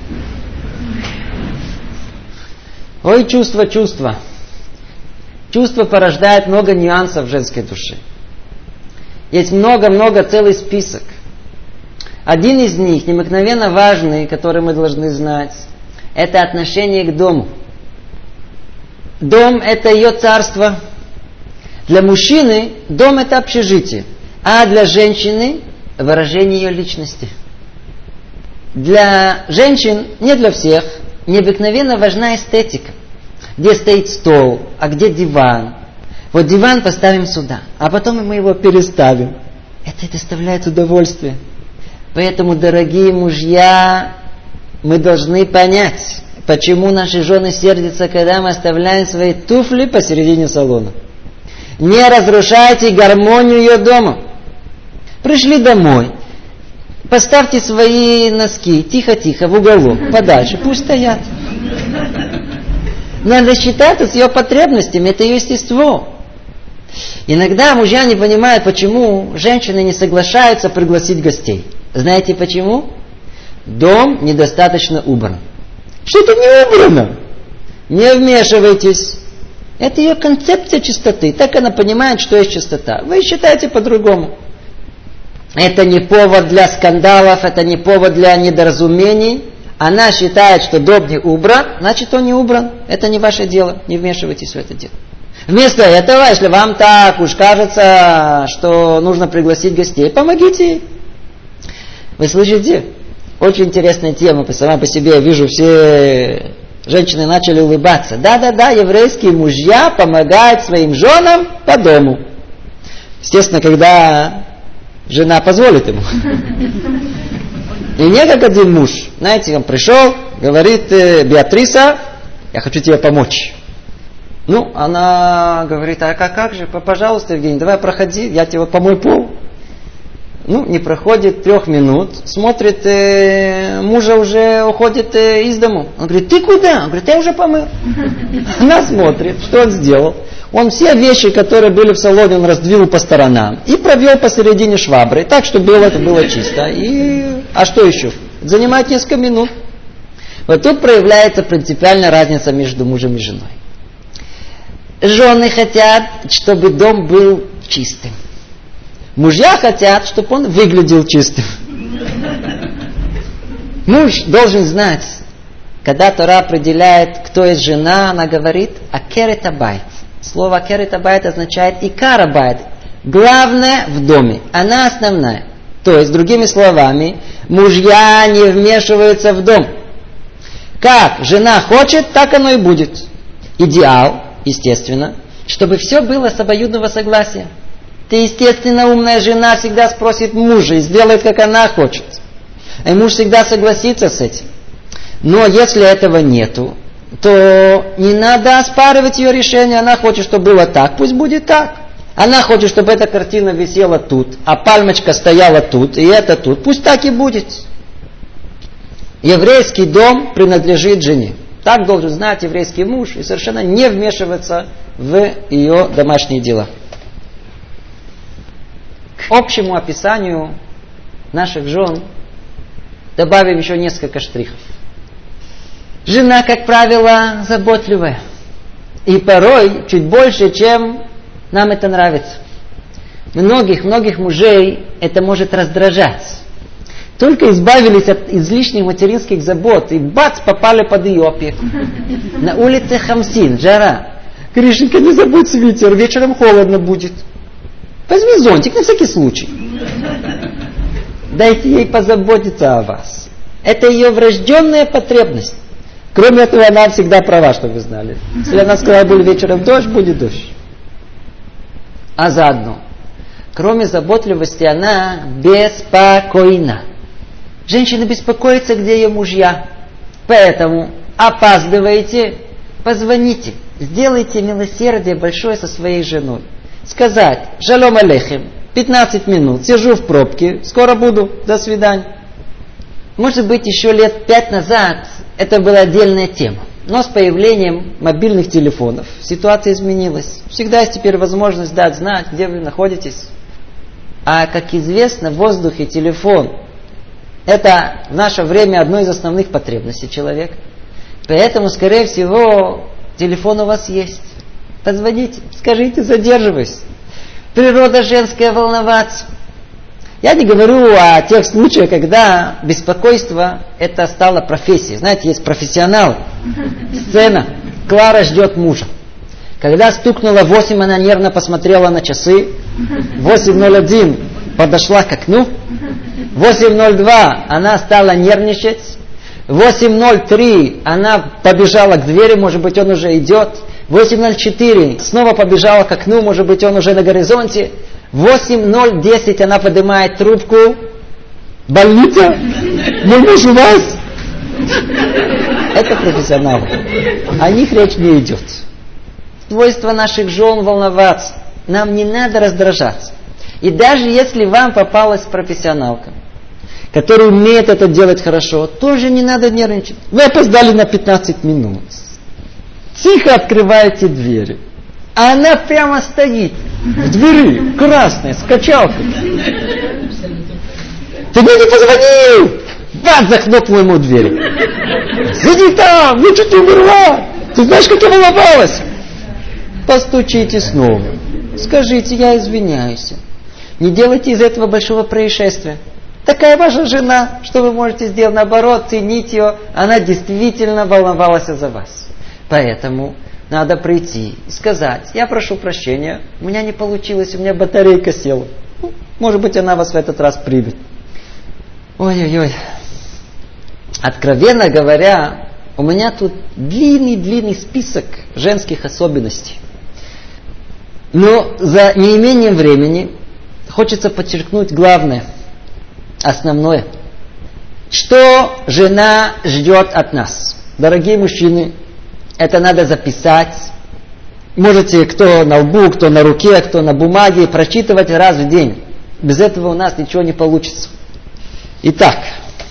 Ой, чувство. Чувство порождает много нюансов в женской душе. Есть много, целый список. Один из них, необыкновенно важный, который мы должны знать, это отношение к дому. Дом – это ее царство. Для мужчины дом – это общежитие, а для женщины – выражение ее личности. Для женщин, не для всех, необыкновенно важна эстетика. Где стоит стол, а где диван. Вот диван поставим сюда, а потом мы его переставим. Это доставляет удовольствие. Поэтому, дорогие мужья, мы должны понять, почему наши жены сердятся, когда мы оставляем свои туфли посередине салона. Не разрушайте гармонию ее дома. Пришли домой, поставьте свои носки тихо-тихо в уголок, подальше, пусть стоят. Надо считаться с ее потребностями, это ее естество. Иногда мужья не понимают, почему женщины не соглашаются пригласить гостей. Знаете почему? Дом недостаточно убран. Что-то не убрано. Не вмешивайтесь. Это ее концепция чистоты. Так она понимает, что есть чистота. Вы считаете по-другому. Это не повод для скандалов, это не повод для недоразумений. Она считает, что дом не убран, значит он не убран. Это не ваше дело. Не вмешивайтесь в это дело. Вместо этого, если вам так уж кажется, что нужно пригласить гостей, помогите ей. Вы слышите? Очень интересная тема. Сама по себе я вижу, все женщины начали улыбаться. Да-да-да, еврейские мужья помогают своим женам по дому. Естественно, когда жена позволит ему. И не как один муж. Знаете, он пришел, говорит: Беатриса, я хочу тебе помочь. Ну, она говорит: а как же, пожалуйста, Евгений, давай проходи, я тебе помою пол. Ну, не проходит 3 минут, смотрит, мужа уже уходит из дому. Он говорит: ты куда? Он говорит: я уже помыл. Она смотрит, что он сделал. Он все вещи, которые были в салоне, он раздвинул по сторонам и провел посередине швабры, так, чтобы это было чисто. А что еще? Занимает несколько минут. Вот тут проявляется принципиальная разница между мужем и женой. Жены хотят, чтобы дом был чистым. Мужья хотят, чтобы он выглядел чистым. Муж должен знать, когда Тора определяет, кто есть жена, она говорит «акерет абайт». Слово «акерет абайт» означает «икар абайт». Главное в доме. Она основная. То есть, другими словами, мужья не вмешиваются в дом. Как жена хочет, так оно и будет. Идеал, естественно, чтобы все было с обоюдного согласия. Ты, естественно, умная жена всегда спросит мужа и сделает, как она хочет. И муж всегда согласится с этим. Но если этого нету, то не надо оспаривать ее решение. Она хочет, чтобы было так, пусть будет так. Она хочет, чтобы эта картина висела тут, а пальмочка стояла тут, и это тут. Пусть так и будет. Еврейский дом принадлежит жене. Так должен знать еврейский муж и совершенно не вмешиваться в ее домашние дела. К общему описанию наших жен добавим еще несколько штрихов. Жена, как правило, заботливая. И порой чуть больше, чем нам это нравится. Многих мужей это может раздражать. Только избавились от излишних материнских забот, и бац, попали под ее опеку. На улице Хамсин, жара. Гришенька, не забудь свитер, вечером холодно будет. Возьми зонтик на всякий случай. Дайте ей позаботиться о вас. Это ее врожденная потребность. Кроме этого, она всегда права, чтобы вы знали. Если она сказала, будет вечером дождь, будет дождь. А заодно, кроме заботливости, она беспокойна. Женщина беспокоится, где ее мужья. Поэтому опаздываете, позвоните. Сделайте милосердие большое со своей женой. Сказать: шалом алейхим, 15 минут, сижу в пробке, скоро буду, до свидания. Может быть, еще лет 5 назад это была отдельная тема. Но с появлением мобильных телефонов ситуация изменилась. Всегда есть теперь возможность дать знать, где вы находитесь. А, как известно, воздух и телефон – это в наше время одно из основных потребностей человека. Поэтому, скорее всего, телефон у вас есть. Позвоните, скажите, задерживаюсь. Природа женская волноваться. Я не говорю о тех случаях, когда беспокойство это стало профессией. Знаете, есть профессионалы. Сцена. Клара ждет мужа. Когда стукнуло 8, она нервно посмотрела на часы. 8:01 подошла к окну. 8:02 она стала нервничать. 8:03 она побежала к двери, может быть, он уже идет. 8:04 снова побежала к окну, может быть, он уже на горизонте. 8:10 она поднимает трубку. Больница? Мой муж у вас? Это профессионалы. О них речь не идет. Свойство наших жен волноваться. Нам не надо раздражаться. И даже если вам попалась профессионалка, которая умеет это делать хорошо, тоже не надо нервничать. Вы опоздали на 15 минут. Тихо открываете двери. А она прямо стоит в двери, красная, с качалкой. Ты мне не позвонил! Бац, захлопнул ему дверь. Сиди там, ну что ты умерла? Ты знаешь, как я волновалась? Постучите снова. Скажите, я извиняюсь. Не делайте из этого большого происшествия. Такая ваша жена, что вы можете сделать? Наоборот, ценить ее. Она действительно волновалась за вас. Поэтому надо прийти и сказать: я прошу прощения, у меня не получилось, у меня батарейка села. Может быть, она вас в этот раз примет. Ой-ой-ой. Откровенно говоря, у меня тут длинный список женских особенностей. Но за неимением времени хочется подчеркнуть главное, основное. Что жена ждет от нас? Дорогие мужчины, это надо записать. Можете кто на лбу, кто на руке, кто на бумаге прочитывать раз в день. Без этого у нас ничего не получится. Итак,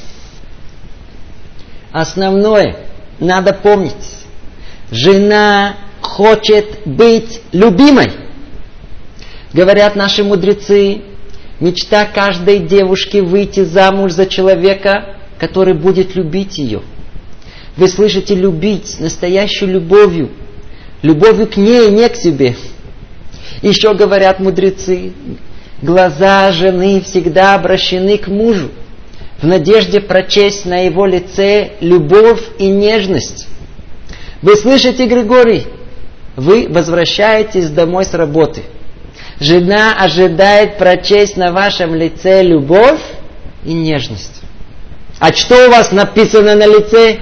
основное надо помнить. Жена хочет быть любимой. Говорят наши мудрецы, мечта каждой девушки выйти замуж за человека, который будет любить ее. Вы слышите, любить настоящей любовью. Любовью к ней, не к себе. Еще говорят мудрецы, глаза жены всегда обращены к мужу, в надежде прочесть на его лице любовь и нежность. Вы слышите, Григорий? Вы возвращаетесь домой с работы. Жена ожидает прочесть на вашем лице любовь и нежность. А что у вас написано на лице?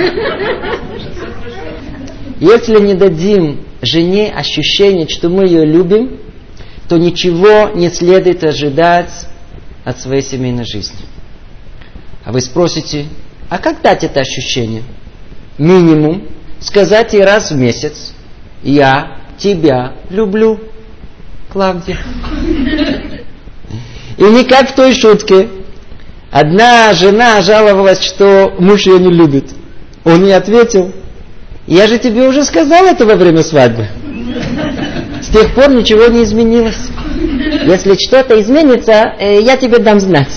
Если не дадим жене ощущение, что мы ее любим, то ничего не следует ожидать от своей семейной жизни. А вы спросите, а как дать это ощущение? Минимум сказать ей раз в месяц: я тебя люблю, Клавдия. И не как в той шутке. Одна жена жаловалась, что муж ее не любит. Он ей ответил: я же тебе уже сказал это во время свадьбы. С тех пор ничего не изменилось. Если что-то изменится, я тебе дам знать.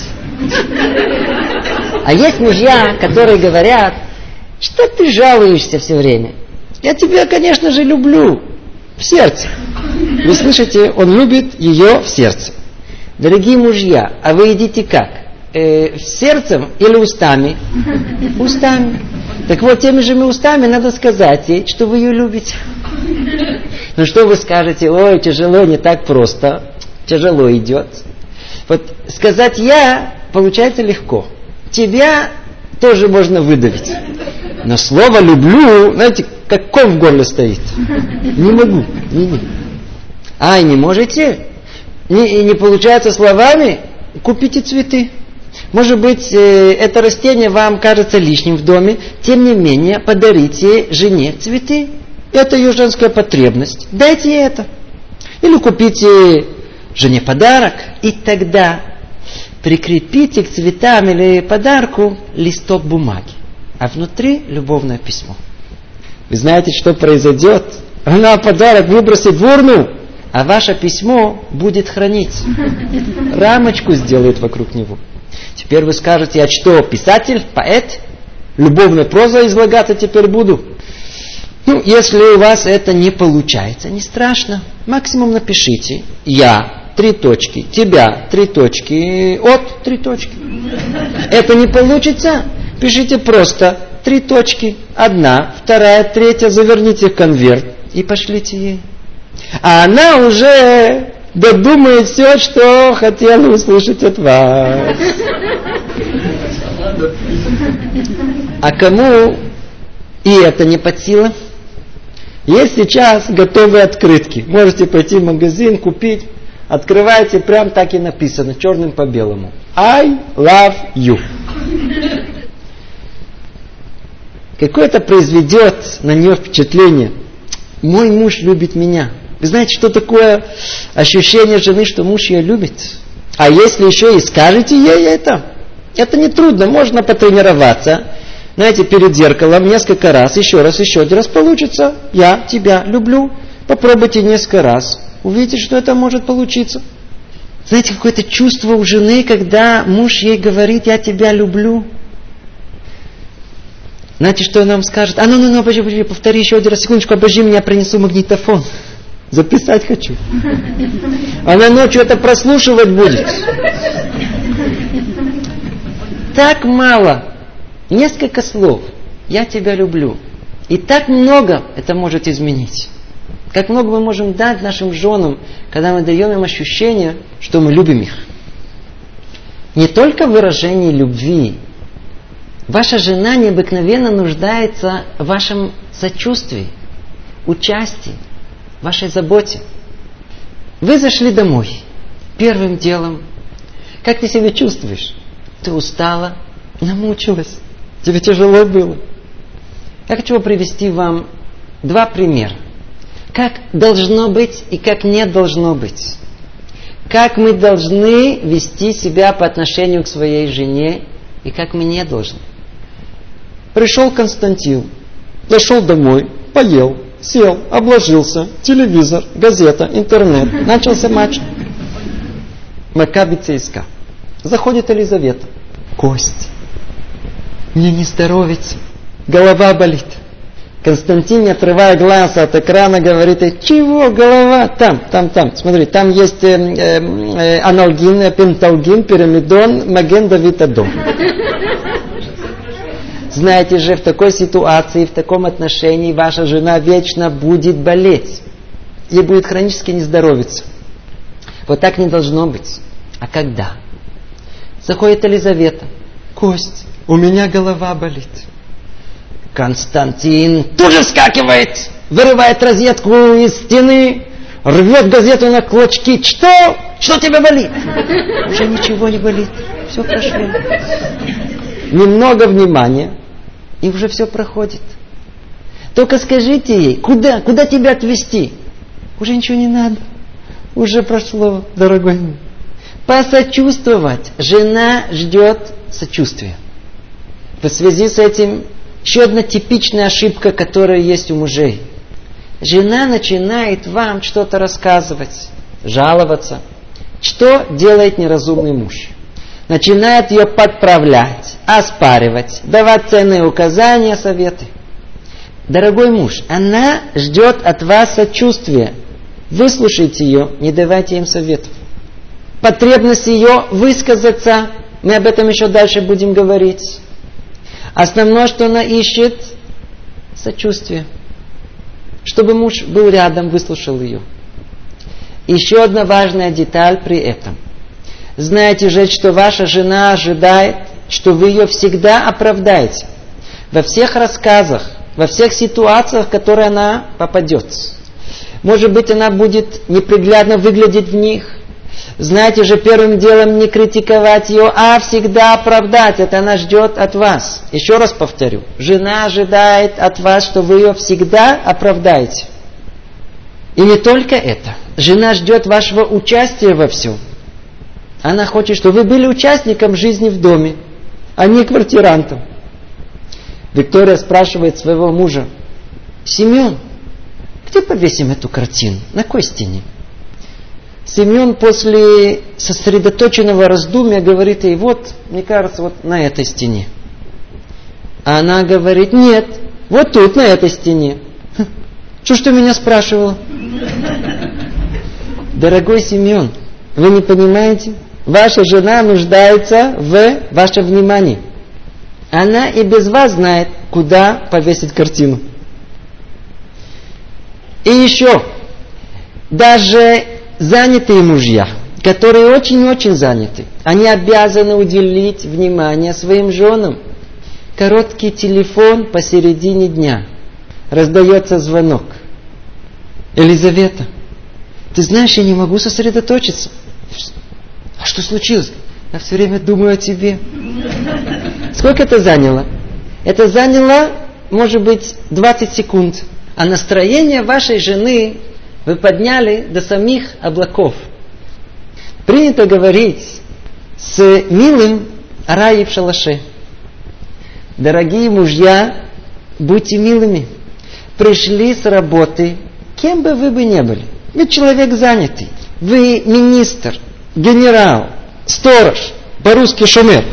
А есть мужья, которые говорят: что ты жалуешься все время? Я тебя, конечно же, люблю. В сердце. Вы слышите, он любит ее в сердце. Дорогие мужья, а вы идите как? Сердцем или устами? Устами. Так вот, теми же устами надо сказать ей, что вы ее любите. Ну что вы скажете? Ой, тяжело, не так просто. Тяжело идет. Вот сказать «я» получается легко. Тебя тоже можно выдавить. Но слово «люблю», знаете, как ком в горле стоит. Не могу. Не. Не можете? Не получается словами? Купите цветы. Может быть, это растение вам кажется лишним в доме, тем не менее, подарите жене цветы. Это ее женская потребность. Дайте ей это. Или купите жене подарок, и тогда прикрепите к цветам или подарку листок бумаги, а внутри любовное письмо. Вы знаете, что произойдет? Она подарок выбросит в урну, а ваше письмо будет хранить. Рамочку сделает вокруг него. Теперь вы скажете: я что, писатель, поэт? Любовная проза излагаться теперь буду? Если у вас это не получается, не страшно. Максимум напишите: я, 3 точки, тебя, 3 точки, от, 3 точки. Это не получится? Пишите просто 3 точки, 1, 2, 3, заверните в конверт и пошлите ей. А она уже додумает все, что хотела услышать от вас. А кому и это не под силу? Есть сейчас готовые открытки. Можете пойти в магазин, купить. Открываете, прям так и написано, черным по белому. I love you. Какое это произведет на нее впечатление? Мой муж любит меня. Вы знаете, что такое ощущение жены, что муж ее любит? А если еще и скажете ей это не трудно, можно потренироваться. Знаете, перед зеркалом несколько раз, еще один раз получится. Я тебя люблю. Попробуйте несколько раз. Увидите, что это может получиться. Знаете, какое-то чувство у жены, когда муж ей говорит, я тебя люблю. Знаете, что она вам скажет? Обожди, повтори еще один раз, секундочку, обожди, меня принесу магнитофон. Записать хочу. Она ночью это прослушивать будет. Так мало. Несколько слов. Я тебя люблю. И так много это может изменить. Как много мы можем дать нашим женам, когда мы даем им ощущение, что мы любим их. Не только в выражении любви. Ваша жена необыкновенно нуждается в вашем сочувствии, участии, вашей заботе. Вы зашли домой. Первым делом, как ты себя чувствуешь? Ты устала, намучилась, тебе тяжело было. Я хочу привести вам 2 примера. Как должно быть и как не должно быть. Как мы должны вести себя по отношению к своей жене и как мы не должны. Пришел Константин, зашел домой, поел, сел, обложился, телевизор, газета, интернет, начался матч. Макаби ЦСКА. Заходит Елизавета. Кость, мне не здоровится, голова болит. Константин, не отрывая глаз от экрана, говорит, чего голова? Там. Смотри, там есть анальгин, пенталгин, пирамидон, магендавитадон. Знаете же, в такой ситуации, в таком отношении ваша жена вечно будет болеть. Ей будет хронически не здоровиться. Вот так не должно быть. А когда? Заходит Елизавета. Кость, у меня голова болит. Константин тут же вскакивает, вырывает розетку из стены, рвет газету на клочки. Что? Что тебе болит? Уже ничего не болит. Все прошло. Немного внимания, и уже все проходит. Только скажите ей, куда тебя отвезти? Уже ничего не надо. Уже прошло, дорогой мой. Посочувствовать. Жена ждет сочувствия. В связи с этим еще одна типичная ошибка, которая есть у мужей. Жена начинает вам что-то рассказывать, жаловаться. Что делает неразумный муж? Начинает ее подправлять, оспаривать, давать ценные указания, советы. Дорогой муж, она ждет от вас сочувствия. Выслушайте ее, не давайте им советов. Потребность ее высказаться, мы об этом еще дальше будем говорить. Основное, что она ищет, сочувствие. Чтобы муж был рядом, выслушал ее. Еще одна важная деталь при этом. Знаете же, что ваша жена ожидает, что вы ее всегда оправдаете. Во всех рассказах, во всех ситуациях, в которые она попадет. Может быть, она будет неприглядно выглядеть в них. Знаете же, первым делом не критиковать ее, а всегда оправдать. Это она ждет от вас. Еще раз повторю. Жена ожидает от вас, что вы ее всегда оправдаете. И не только это. Жена ждет вашего участия во всем. Она хочет, чтобы вы были участником жизни в доме, а не квартирантом. Виктория спрашивает своего мужа: Семен, где повесим эту картину? На какой стене? Семен после сосредоточенного раздумья говорит ей: вот, мне кажется, вот на этой стене. А она говорит: нет, вот тут, на этой стене. Что ж ты меня спрашивал? Дорогой Семен, вы не понимаете? Ваша жена нуждается в вашем внимании. Она и без вас знает, куда повесить картину. И еще, даже занятые мужья, которые очень-очень заняты. Они обязаны уделить внимание своим женам. Короткий телефон посередине дня. Раздается звонок. Елизавета, ты знаешь, я не могу сосредоточиться. А что случилось? Я все время думаю о тебе. Сколько это заняло? Это заняло, может быть, 20 секунд. А настроение вашей жены вы подняли до самих облаков. Принято говорить с милым о рае в шалаше. Дорогие мужья, будьте милыми. Пришли с работы, кем бы вы ни были. Вы человек занятый. Вы министр, генерал, сторож, по-русски шумер.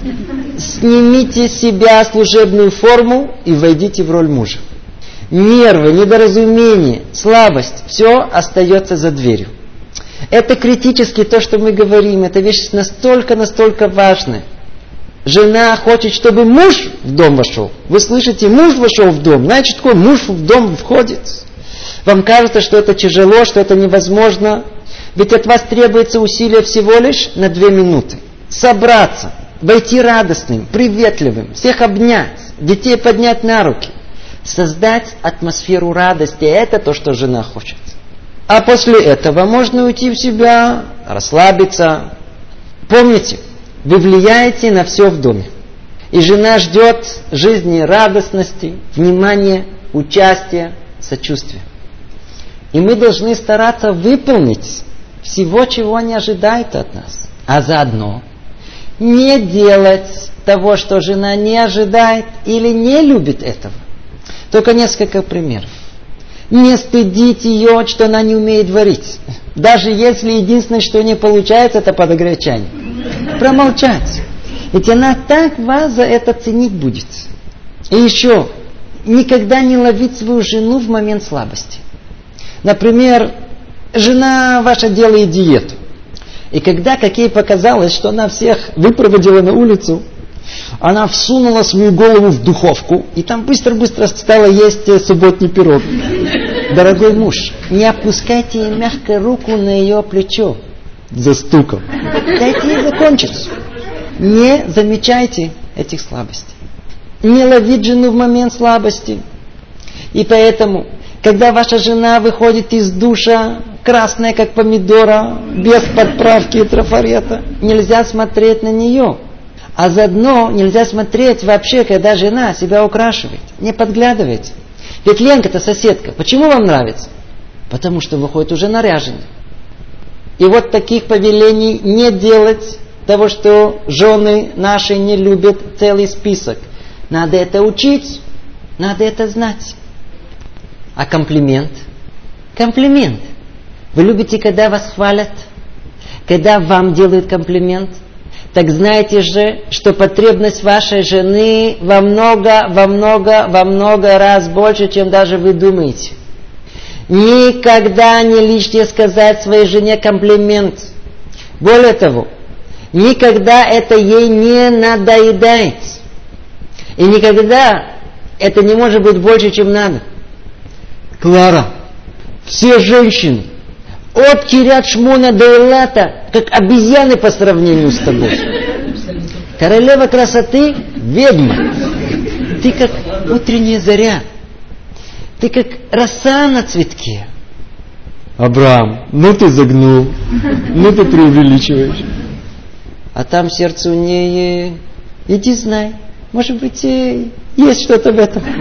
Снимите с себя служебную форму и войдите в роль мужа. Нервы, недоразумения, слабость, все остается за дверью. Это критически то, что мы говорим. Это вещь настолько важная. Жена хочет, чтобы муж в дом вошел. Вы слышите, муж вошел в дом. Знаете, что такое муж в дом входит? Вам кажется, что это тяжело, что это невозможно. Ведь от вас требуется усилие всего лишь на 2 минуты. Собраться, войти радостным, приветливым, всех обнять, детей поднять на руки. Создать атмосферу радости. Это то, что жена хочет. А после этого можно уйти в себя, расслабиться. Помните, вы влияете на все в доме. И жена ждет жизнерадостности, внимания, участия, сочувствия. И мы должны стараться выполнить всего, чего они ожидают от нас. А заодно не делать того, что жена не ожидает или не любит этого. Только несколько примеров. Не стыдить ее, что она не умеет варить. Даже если единственное, что не получается, это подогреть чайник. Промолчать. Ведь она так вас за это ценить будет. И еще, никогда не ловить свою жену в момент слабости. Например, жена ваша делает диету. И когда, как ей показалось, что она всех выпроводила на улицу, она всунула свою голову в духовку и там быстро-быстро стала есть субботний пирог. Дорогой муж, не опускайте ей мягко руку на ее плечо. Застукал. Дайте ей закончить. Не замечайте этих слабостей. Не ловить жену в момент слабости. И поэтому, когда ваша жена выходит из душа, красная как помидора, без подправки и трафарета, нельзя смотреть на нее. А заодно нельзя смотреть вообще, когда жена себя украшивает. Не подглядывайте. Ведь Ленка-то соседка. Почему вам нравится? Потому что выходит уже наряженной. И вот таких повелений не делать, того, что жены наши не любят, целый список. Надо это учить, надо это знать. А комплимент? Комплимент. Вы любите, когда вас хвалят? Когда вам делают комплимент? Так знаете же, что потребность вашей жены во много раз больше, чем даже вы думаете. Никогда не лишнее сказать своей жене комплимент. Более того, никогда это ей не надоедает. И никогда это не может быть больше, чем надо. Клара, все женщины от Кирьят-Шмона до Элата как обезьяны по сравнению с тобой. Королева красоты – ведьма. Ты как утренняя заря. Ты как роса на цветке. Абрам, ну ты загнул. Ну ты преувеличиваешь. А там сердце у нее, иди знай. Может быть, есть что-то в этом.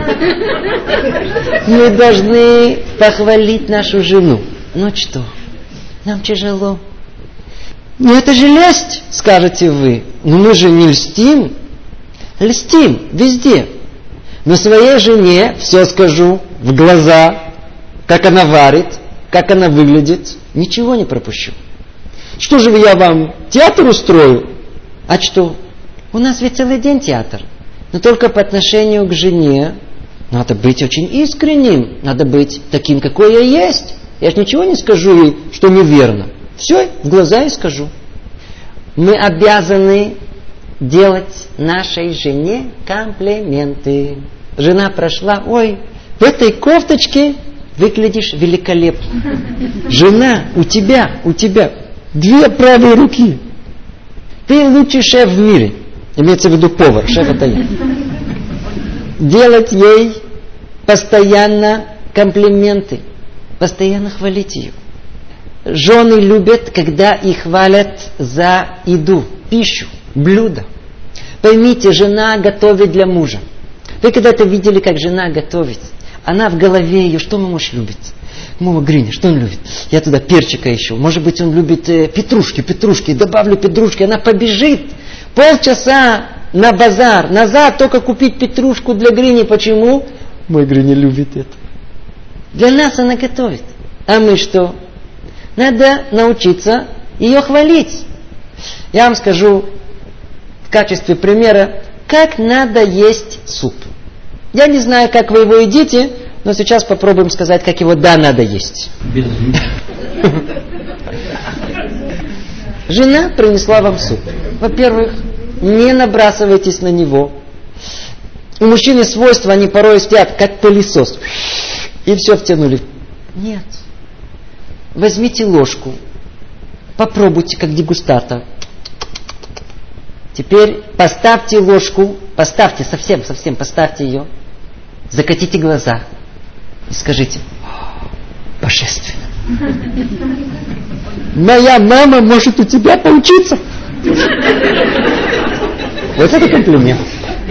Мы должны похвалить нашу жену. Ну что, нам тяжело. Ну это же лесть, скажете вы. Но мы же не льстим. Льстим везде. Но своей жене все скажу в глаза, как она варит, как она выглядит. Ничего не пропущу. Что же я вам театр устрою? А что? У нас ведь целый день театр. Но только по отношению к жене надо быть очень искренним. Надо быть таким, какой я есть. Я же ничего не скажу ей, что неверно. Все, в глаза и скажу. Мы обязаны делать нашей жене комплименты. Жена прошла, ой, в этой кофточке выглядишь великолепно. Жена, у тебя 2 правые руки. Ты лучший шеф в мире. Имеется в виду повар, шеф это я. Делать ей постоянно комплименты. Постоянно хвалить ее. Жены любят, когда их хвалят за еду, пищу, блюдо. Поймите, жена готовит для мужа. Вы когда-то видели, как жена готовит? Она в голове ее, что муж любит? Мама Гриня, что он любит? Я туда перчика ищу. Может быть, он любит петрушки. Добавлю петрушки. Она побежит полчаса на базар. Назад только купить петрушку для Грини. Почему? Мой Гриня любит это. Для нас она готовит. А мы что? Надо научиться ее хвалить. Я вам скажу в качестве примера, как надо есть суп. Я не знаю, как вы его едите, но сейчас попробуем сказать, как его надо есть. Жена принесла вам суп. Во-первых, не набрасывайтесь на него. У мужчины свойства, они порой спят, как пылесос. И все втянули. Нет. Возьмите ложку. Попробуйте, как дегустатор. Теперь поставьте ложку. Поставьте, совсем поставьте ее. Закатите глаза. И скажите: божественно. Моя мама может у тебя поучиться. Вот это комплимент.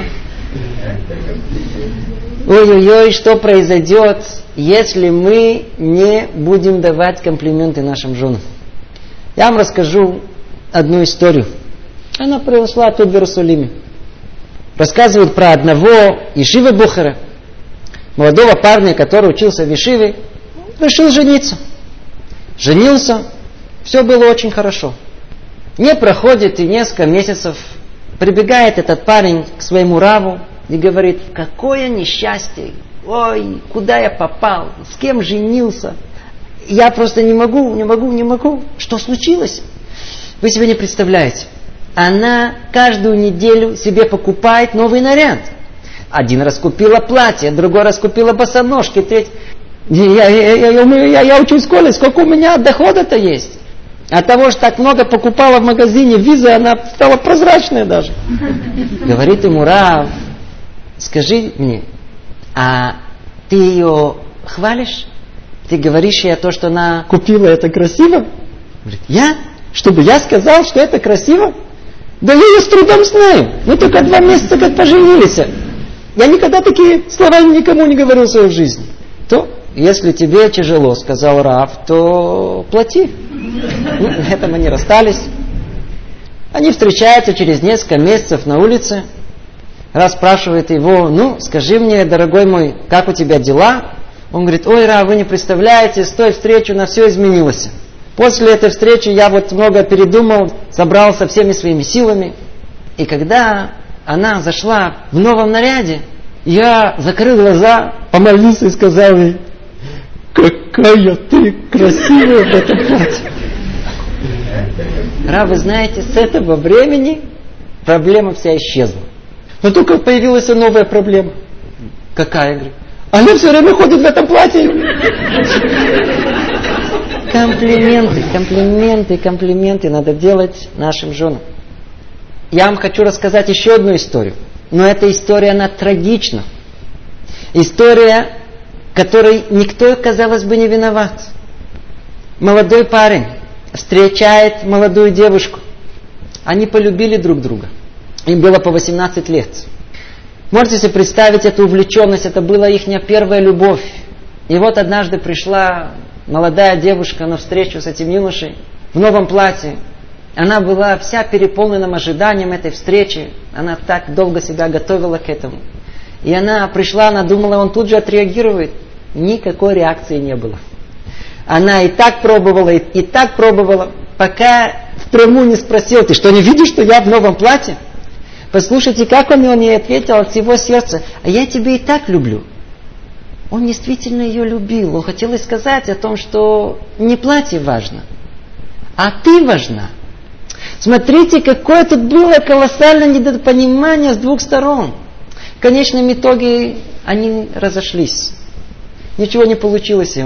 Ой-ой-ой, что произойдет, если мы не будем давать комплименты нашим женам? Я вам расскажу одну историю. Она произошла тут в Иерусалиме. Рассказывают про одного Ешива Бухара, молодого парня, который учился в Ешиве, решил жениться. Женился, все было очень хорошо. Не проходит и несколько месяцев, прибегает этот парень к своему раву и говорит: какое несчастье, ой, куда я попал, с кем женился, я просто не могу. Что случилось? Вы себе не представляете. Она каждую неделю себе покупает новый наряд. Один раз купила платье, другой раз купила босоножки, третий. Я учусь в школе, сколько у меня дохода-то есть. От того, что так много покупала в магазине визы, она стала прозрачная даже. Говорит ему рав: скажи мне, а ты ее хвалишь? Ты говоришь ей то, что она купила, это красиво? Говорит: я? Чтобы я сказал, что это красиво? Да я ее с трудом знаю. Мы только 2 месяца как поженились. Я никогда такие слова никому не говорил в своей жизни. То, если тебе тяжело, сказал рав, то плати. На этом они расстались. Они встречаются через несколько месяцев на улице. Рав спрашивает его: ну, скажи мне, дорогой мой, как у тебя дела? Он говорит: ой, рав, вы не представляете, с той встречи у нас все изменилось. После этой встречи я много передумал, собрался всеми своими силами. И когда она зашла в новом наряде, я закрыл глаза, помолился и сказал ей: какая ты красивая в этом платье. Рав, вы знаете, с этого времени проблема вся исчезла. Но только появилась новая проблема. Какая? Говорю: она все время ходит в этом платье. Комплименты надо делать нашим женам. Я вам хочу рассказать еще одну историю. Но эта история, она трагична. История, которой никто, казалось бы, не виноват. Молодой парень встречает молодую девушку. Они полюбили друг друга. Им было по 18 лет. Можете себе представить эту увлеченность, это была их первая любовь. И вот однажды пришла молодая девушка на встречу с этим юношей в новом платье. Она была вся переполненным ожиданием этой встречи. Она так долго себя готовила к этому. И она пришла, она думала, он тут же отреагирует. Никакой реакции не было. Она и так пробовала, пока впрямую не спросил: ты что, не видишь, что я в новом платье? Послушайте, как он ей ответил от всего сердца: а я тебя и так люблю. Он действительно ее любил. Он хотел ей сказать о том, что не платье важно, а ты важна. Смотрите, какое тут было колоссальное недопонимание с 2 сторон. В конечном итоге они разошлись. Ничего не получилось у них.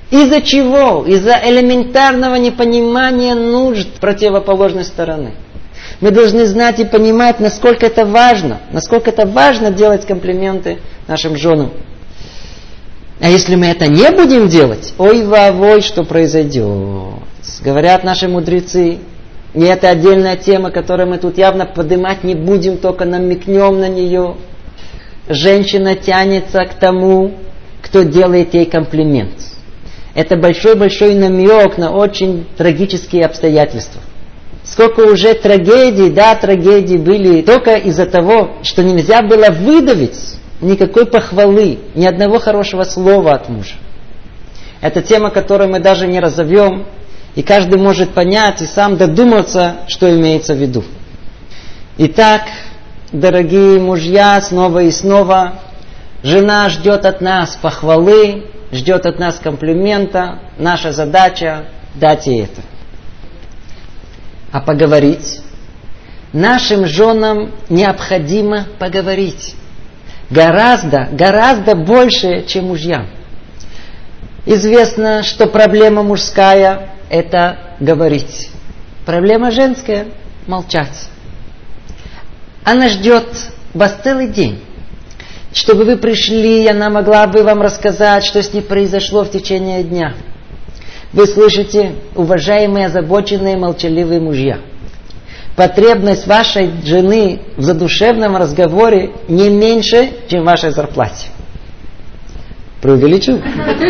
Из-за чего? Из-за элементарного непонимания нужд противоположной стороны. Мы должны знать и понимать, насколько это важно делать комплименты нашим женам. А если мы это не будем делать, ой-ва-вой, что произойдет? Говорят наши мудрецы, и это отдельная тема, которую мы тут явно поднимать не будем, только намекнем на нее. Женщина тянется к тому, кто делает ей комплимент. Это большой-большой намек на очень трагические обстоятельства. Сколько уже трагедий были только из-за того, что нельзя было выдавить никакой похвалы, ни одного хорошего слова от мужа. Это тема, которую мы даже не разовьем, и каждый может понять и сам додуматься, что имеется в виду. Итак, дорогие мужья, снова и снова, жена ждет от нас похвалы, ждет от нас комплимента, наша задача дать ей это. А поговорить? Нашим женам необходимо поговорить. Гораздо больше, чем мужьям. Известно, что проблема мужская – это говорить. Проблема женская – молчать. Она ждет вас целый день, чтобы вы пришли, и она могла бы вам рассказать, что с ней произошло в течение дня. Вы слышите, уважаемые, озабоченные, молчаливые мужья, потребность вашей жены в задушевном разговоре не меньше, чем в вашей зарплате. Преувеличил?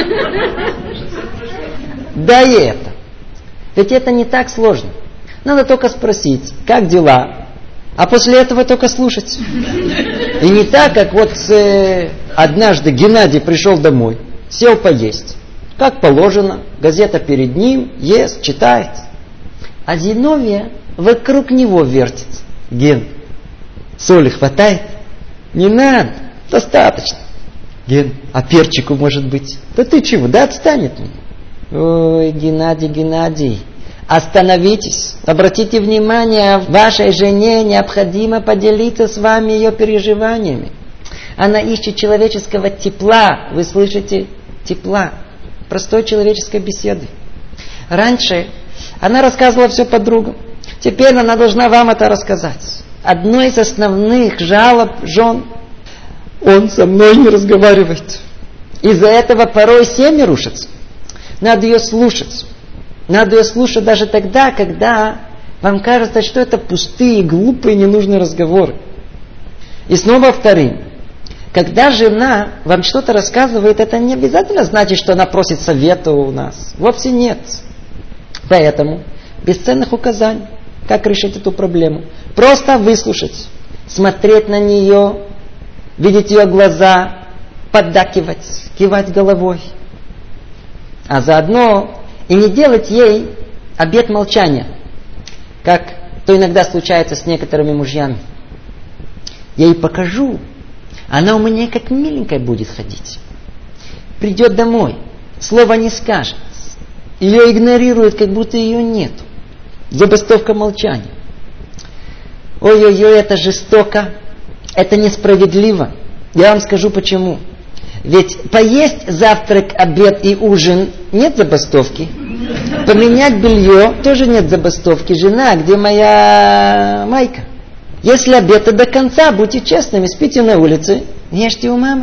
Да и это. Ведь это не так сложно. Надо только спросить, как дела, а после этого только слушать. И не так, как однажды Геннадий пришел домой, сел поесть. Как положено, газета перед ним, ест, читает. А Зиновья вокруг него вертится. Ген, соли хватает? Не надо, достаточно. Ген, а перчику может быть? Да ты чего, да отстань от меня. Ой, Геннадий, остановитесь, обратите внимание, вашей жене необходимо поделиться с вами ее переживаниями. Она ищет человеческого тепла, вы слышите? Тепла. Простой человеческой беседы. Раньше она рассказывала все подругам. Теперь она должна вам это рассказать. Одно из основных жалоб жен – он со мной не разговаривает. Из-за этого порой семьи рушатся. Надо ее слушать. Надо ее слушать даже тогда, когда вам кажется, что это пустые, глупые, ненужные разговоры. И снова повторим. Когда жена вам что-то рассказывает, это не обязательно значит, что она просит совета у нас. Вовсе нет. Поэтому бесценных указаний, как решить эту проблему. Просто выслушать, смотреть на нее, видеть ее глаза, поддакивать, кивать головой. А заодно и не делать ей обет молчания, как то иногда случается с некоторыми мужьями. Я ей покажу. Она у меня как миленькая будет ходить. Придет домой, слова не скажет. Ее игнорируют, как будто ее нету. Забастовка молчания. Ой-ой-ой, это жестоко. Это несправедливо. Я вам скажу почему. Ведь поесть завтрак, обед и ужин нет забастовки. Поменять белье тоже нет забастовки. Жена, где моя майка? Если обед до конца, будьте честными, спите на улице, ешьте у мамы.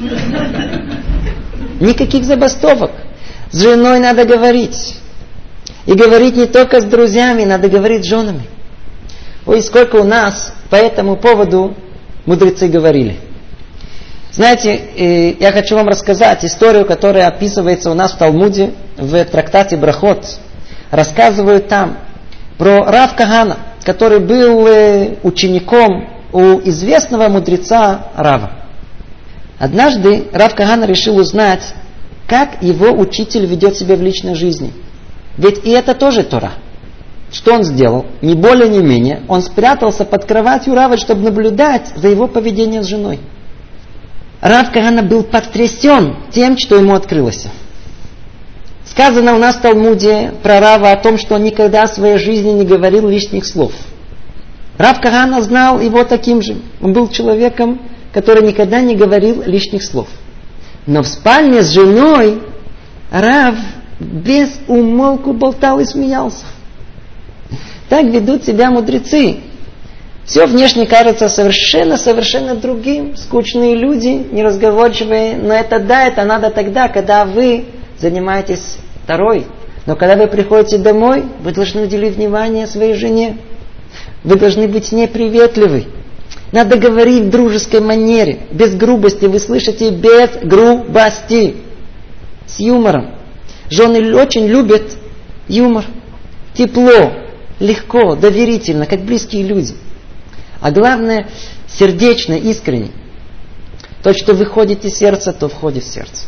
Никаких забастовок. С женой надо говорить. И говорить не только с друзьями, надо говорить с женами. Ой, сколько у нас по этому поводу мудрецы говорили. Знаете, я хочу вам рассказать историю, которая описывается у нас в Талмуде, в трактате Брахот. Рассказывают там про Рав Кагана, который был учеником у известного мудреца Рава. Однажды Рав Кагана решил узнать, как его учитель ведет себя в личной жизни. Ведь и это тоже Тора. Что он сделал? Ни более, ни менее. Он спрятался под кроватью Рава, чтобы наблюдать за его поведением с женой. Рав Кагана был потрясен тем, что ему открылось. Сказано у нас в Талмуде про Рава о том, что он никогда в своей жизни не говорил лишних слов. Рав Кагана знал его таким же. Он был человеком, который никогда не говорил лишних слов. Но в спальне с женой Рав без умолку болтал и смеялся. Так ведут себя мудрецы. Все внешне кажется совершенно другим. Скучные люди, неразговорчивые. Но это надо тогда, когда вы занимаетесь Торой. Но когда вы приходите домой, вы должны уделить внимание своей жене. Вы должны быть с ней приветливы. Надо говорить в дружеской манере, без грубости. Вы слышите, без грубости. С юмором. Жены очень любят юмор. Тепло, легко, доверительно, как близкие люди. А главное, сердечно, искренне. То, что выходит из сердца, то входит в сердце.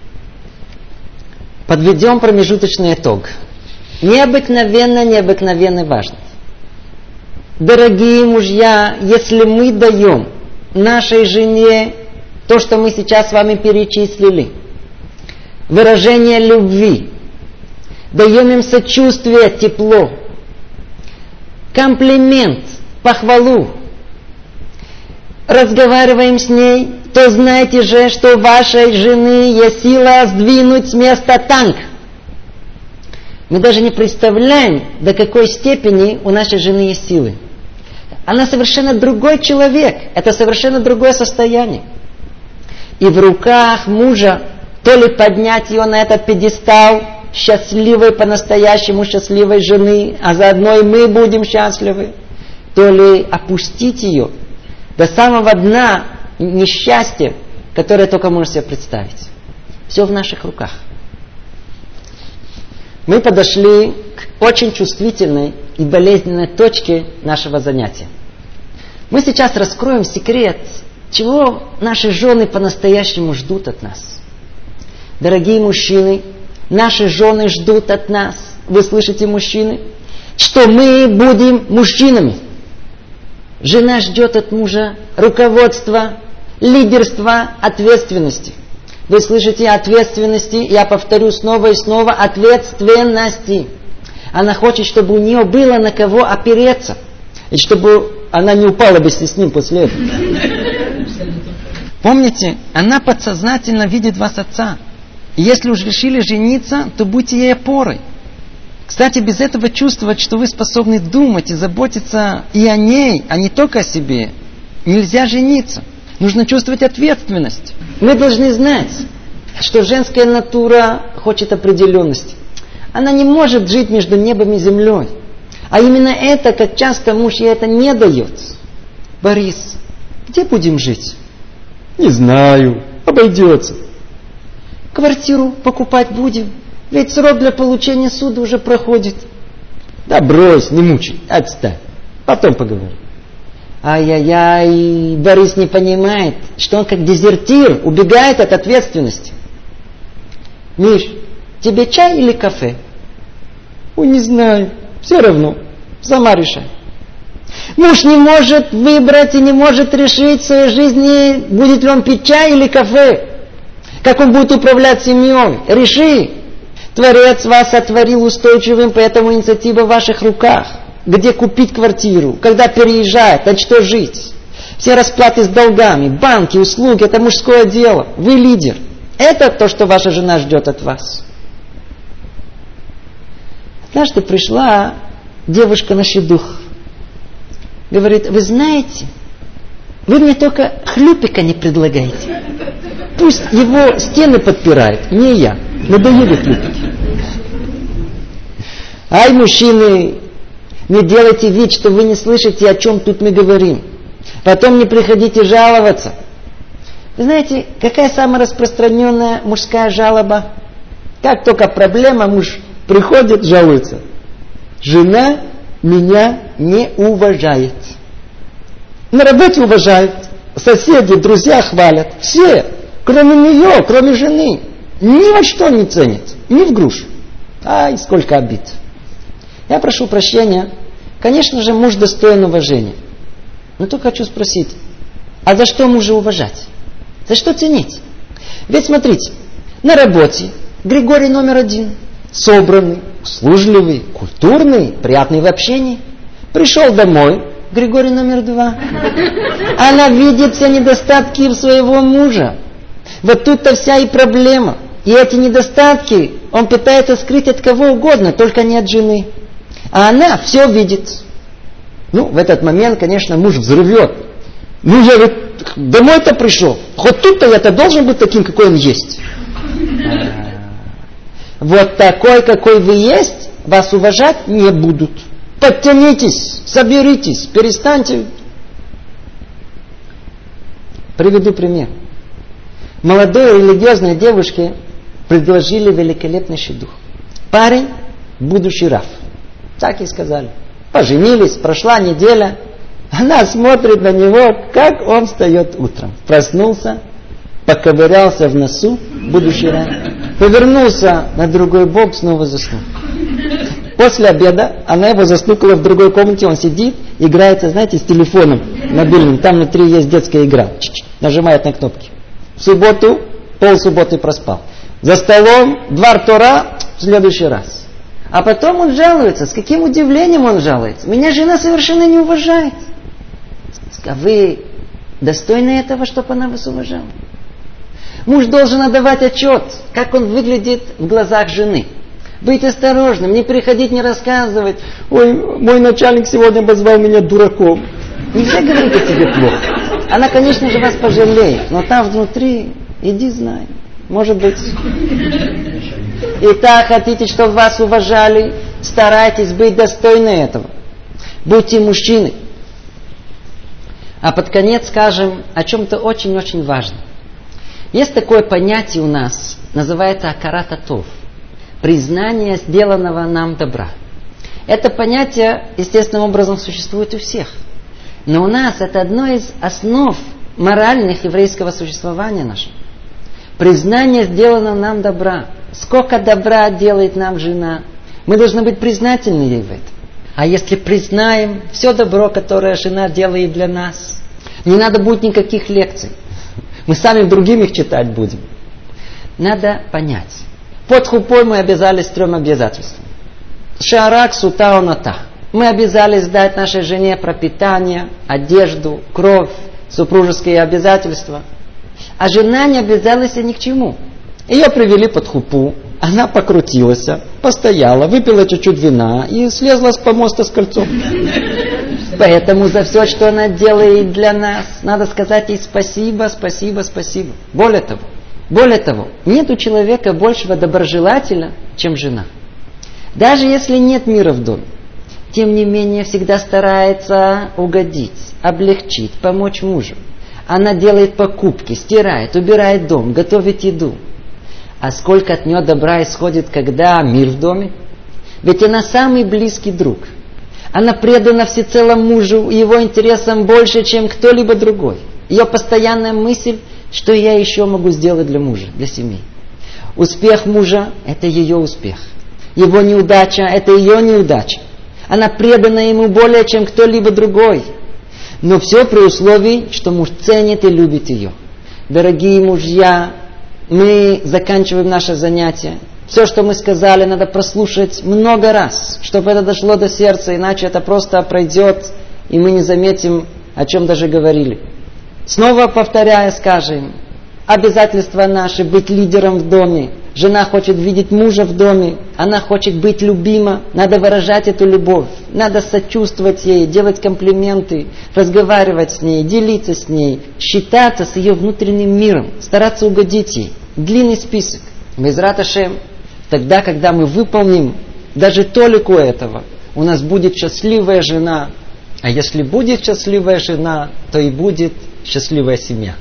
Подведем промежуточный итог. Необыкновенно важно. Дорогие мужья, если мы даем нашей жене то, что мы сейчас с вами перечислили, выражение любви, даем им сочувствие, тепло, комплимент, похвалу, разговариваем с ней, то знайте же, что у вашей жены есть сила сдвинуть с места танк. Мы даже не представляем, до какой степени у нашей жены есть силы. Она совершенно другой человек. Это совершенно другое состояние. И в руках мужа то ли поднять ее на этот пьедестал счастливой, по-настоящему счастливой жены, а заодно и мы будем счастливы, то ли опустить ее до самого дна несчастья, которое только можно себе представить. Все в наших руках. Мы подошли к очень чувствительной и болезненной точке нашего занятия. Мы сейчас раскроем секрет, чего наши жены по-настоящему ждут от нас. Дорогие мужчины, наши жены ждут от нас, вы слышите, мужчины, что мы будем мужчинами. Жена ждет от мужа руководства, лидерства, ответственности. Вы слышите, ответственности, я повторю снова и снова, ответственности. Она хочет, чтобы у нее было на кого опереться. И чтобы она не упала вместе с ним после этого. Помните, она подсознательно видит вас отца. И если уж решили жениться, то будьте ей опорой. Кстати, без этого чувствовать, что вы способны думать и заботиться и о ней, а не только о себе, нельзя жениться. Нужно чувствовать ответственность. Мы должны знать, что женская натура хочет определенности. Она не может жить между небом и землей. А именно это, как часто муж ей это не дает. Борис, где будем жить? Не знаю, обойдется. Квартиру покупать будем? Ведь срок для получения суда уже проходит. Да брось, не мучай, отстань. Потом поговорим. Ай-яй-яй, Борис не понимает, что он как дезертир убегает от ответственности. Миш, тебе чай или кафе? Ой, не знаю, все равно, сама решай. Муж не может выбрать и не может решить в своей жизни, будет ли он пить чай или кафе. Как он будет управлять семьей? Реши. Творец вас сотворил устойчивым, поэтому инициатива в ваших руках. Где купить квартиру, когда переезжать, от что жить. Все расплаты с долгами, банки, услуги, это мужское дело. Вы лидер. Это то, что ваша жена ждет от вас. Однажды пришла девушка на шидух. Говорит, вы знаете, вы мне только хлюпика не предлагаете. Пусть его стены подпирают, не я. Надоели хлюпики. Ай, мужчины, не делайте вид, что вы не слышите, о чем тут мы говорим. Потом не приходите жаловаться. Вы знаете, какая самая распространенная мужская жалоба? Как только проблема, муж приходит, жалуется. Жена меня не уважает. На работе уважают. Соседи, друзья хвалят. Все, кроме нее, кроме жены. Ни во что не ценят. Ни в грушу. Ай, сколько обид. Я прошу прощения. Конечно же, муж достоин уважения. Но только хочу спросить, а за что мужа уважать? За что ценить? Ведь смотрите, на работе Григорий номер 1. Собранный, услужливый, культурный, приятный в общении. Пришел домой, Григорий номер 2. Она видит все недостатки своего мужа. Вот тут-то вся и проблема. И эти недостатки он пытается скрыть от кого угодно, только не от жены. А она все видит. В этот момент, конечно, муж взрывет. Я ведь домой-то пришел. Хоть тут-то я-то должен быть таким, какой он есть. Вот такой, какой вы есть, вас уважать не будут. Подтянитесь, соберитесь, перестаньте. Приведу пример. Молодой религиозной девушке предложили великолепный шидух. Парень, будущий рав. Так и сказали. Поженились, прошла неделя. Она смотрит на него, как он встает утром. Проснулся, поковырялся в носу, будущий рав. Повернулся на другой бок, снова заснул. После обеда она его застукала в другой комнате, он сидит, играется, знаете, с телефоном мобильным. Там внутри есть детская игра. Нажимает на кнопки. В субботу, полсубботы проспал. За столом, двор Тора, в следующий раз. А потом он жалуется. С каким удивлением он жалуется? Меня жена совершенно не уважает. А вы достойны этого, чтобы она вас уважала? Муж должен отдавать отчет, как он выглядит в глазах жены. Быть осторожным, не приходить, не рассказывать. Ой, мой начальник сегодня обозвал меня дураком. Нельзя говорить о тебе плохо. Она, конечно же, вас пожалеет, но там внутри, иди знай. Может быть. Итак, хотите, чтобы вас уважали, старайтесь быть достойны этого. Будьте мужчиной. А под конец скажем о чем-то очень-очень важном. Есть такое понятие у нас, называется акарат атов. Признание сделанного нам добра. Это понятие, естественным образом, существует у всех. Но у нас это одно из основ моральных еврейского существования нашего. Признание сделанного нам добра. Сколько добра делает нам жена. Мы должны быть признательны ей в этом. А если признаем все добро, которое жена делает для нас, не надо будет никаких лекций. Мы сами другим их читать будем. Надо понять. Под хупой мы обязались 3 обязательствам. Шаарак, сута, оната. Мы обязались дать нашей жене пропитание, одежду, кровь, супружеские обязательства. А жена не обязалась ни к чему. Ее привели под хупу, она покрутилась, постояла, выпила чуть-чуть вина и слезла с помоста с кольцом. Поэтому за все, что она делает для нас, надо сказать ей спасибо, спасибо, спасибо. Более того, нет у человека большего доброжелателя, чем жена. Даже если нет мира в доме, тем не менее всегда старается угодить, облегчить, помочь мужу. Она делает покупки, стирает, убирает дом, готовит еду. А сколько от нее добра исходит, когда мир в доме? Ведь она самый близкий друг. Она предана всецело мужу и его интересам больше, чем кто-либо другой. Ее постоянная мысль, что я еще могу сделать для мужа, для семьи. Успех мужа – это ее успех. Его неудача – это ее неудача. Она предана ему более, чем кто-либо другой. Но все при условии, что муж ценит и любит ее. Дорогие мужья, мы заканчиваем наше занятие. Все, что мы сказали, надо прослушать много раз, чтобы это дошло до сердца, иначе это просто пройдет, и мы не заметим, о чем даже говорили. Снова повторяя, скажем, обязательства наши быть лидером в доме. Жена хочет видеть мужа в доме, она хочет быть любима, надо выражать эту любовь, надо сочувствовать ей, делать комплименты, разговаривать с ней, делиться с ней, считаться с ее внутренним миром, стараться угодить ей. Длинный список. Безрат Ашем, тогда, когда мы выполним даже толику этого, у нас будет счастливая жена. А если будет счастливая жена, то и будет счастливая семья.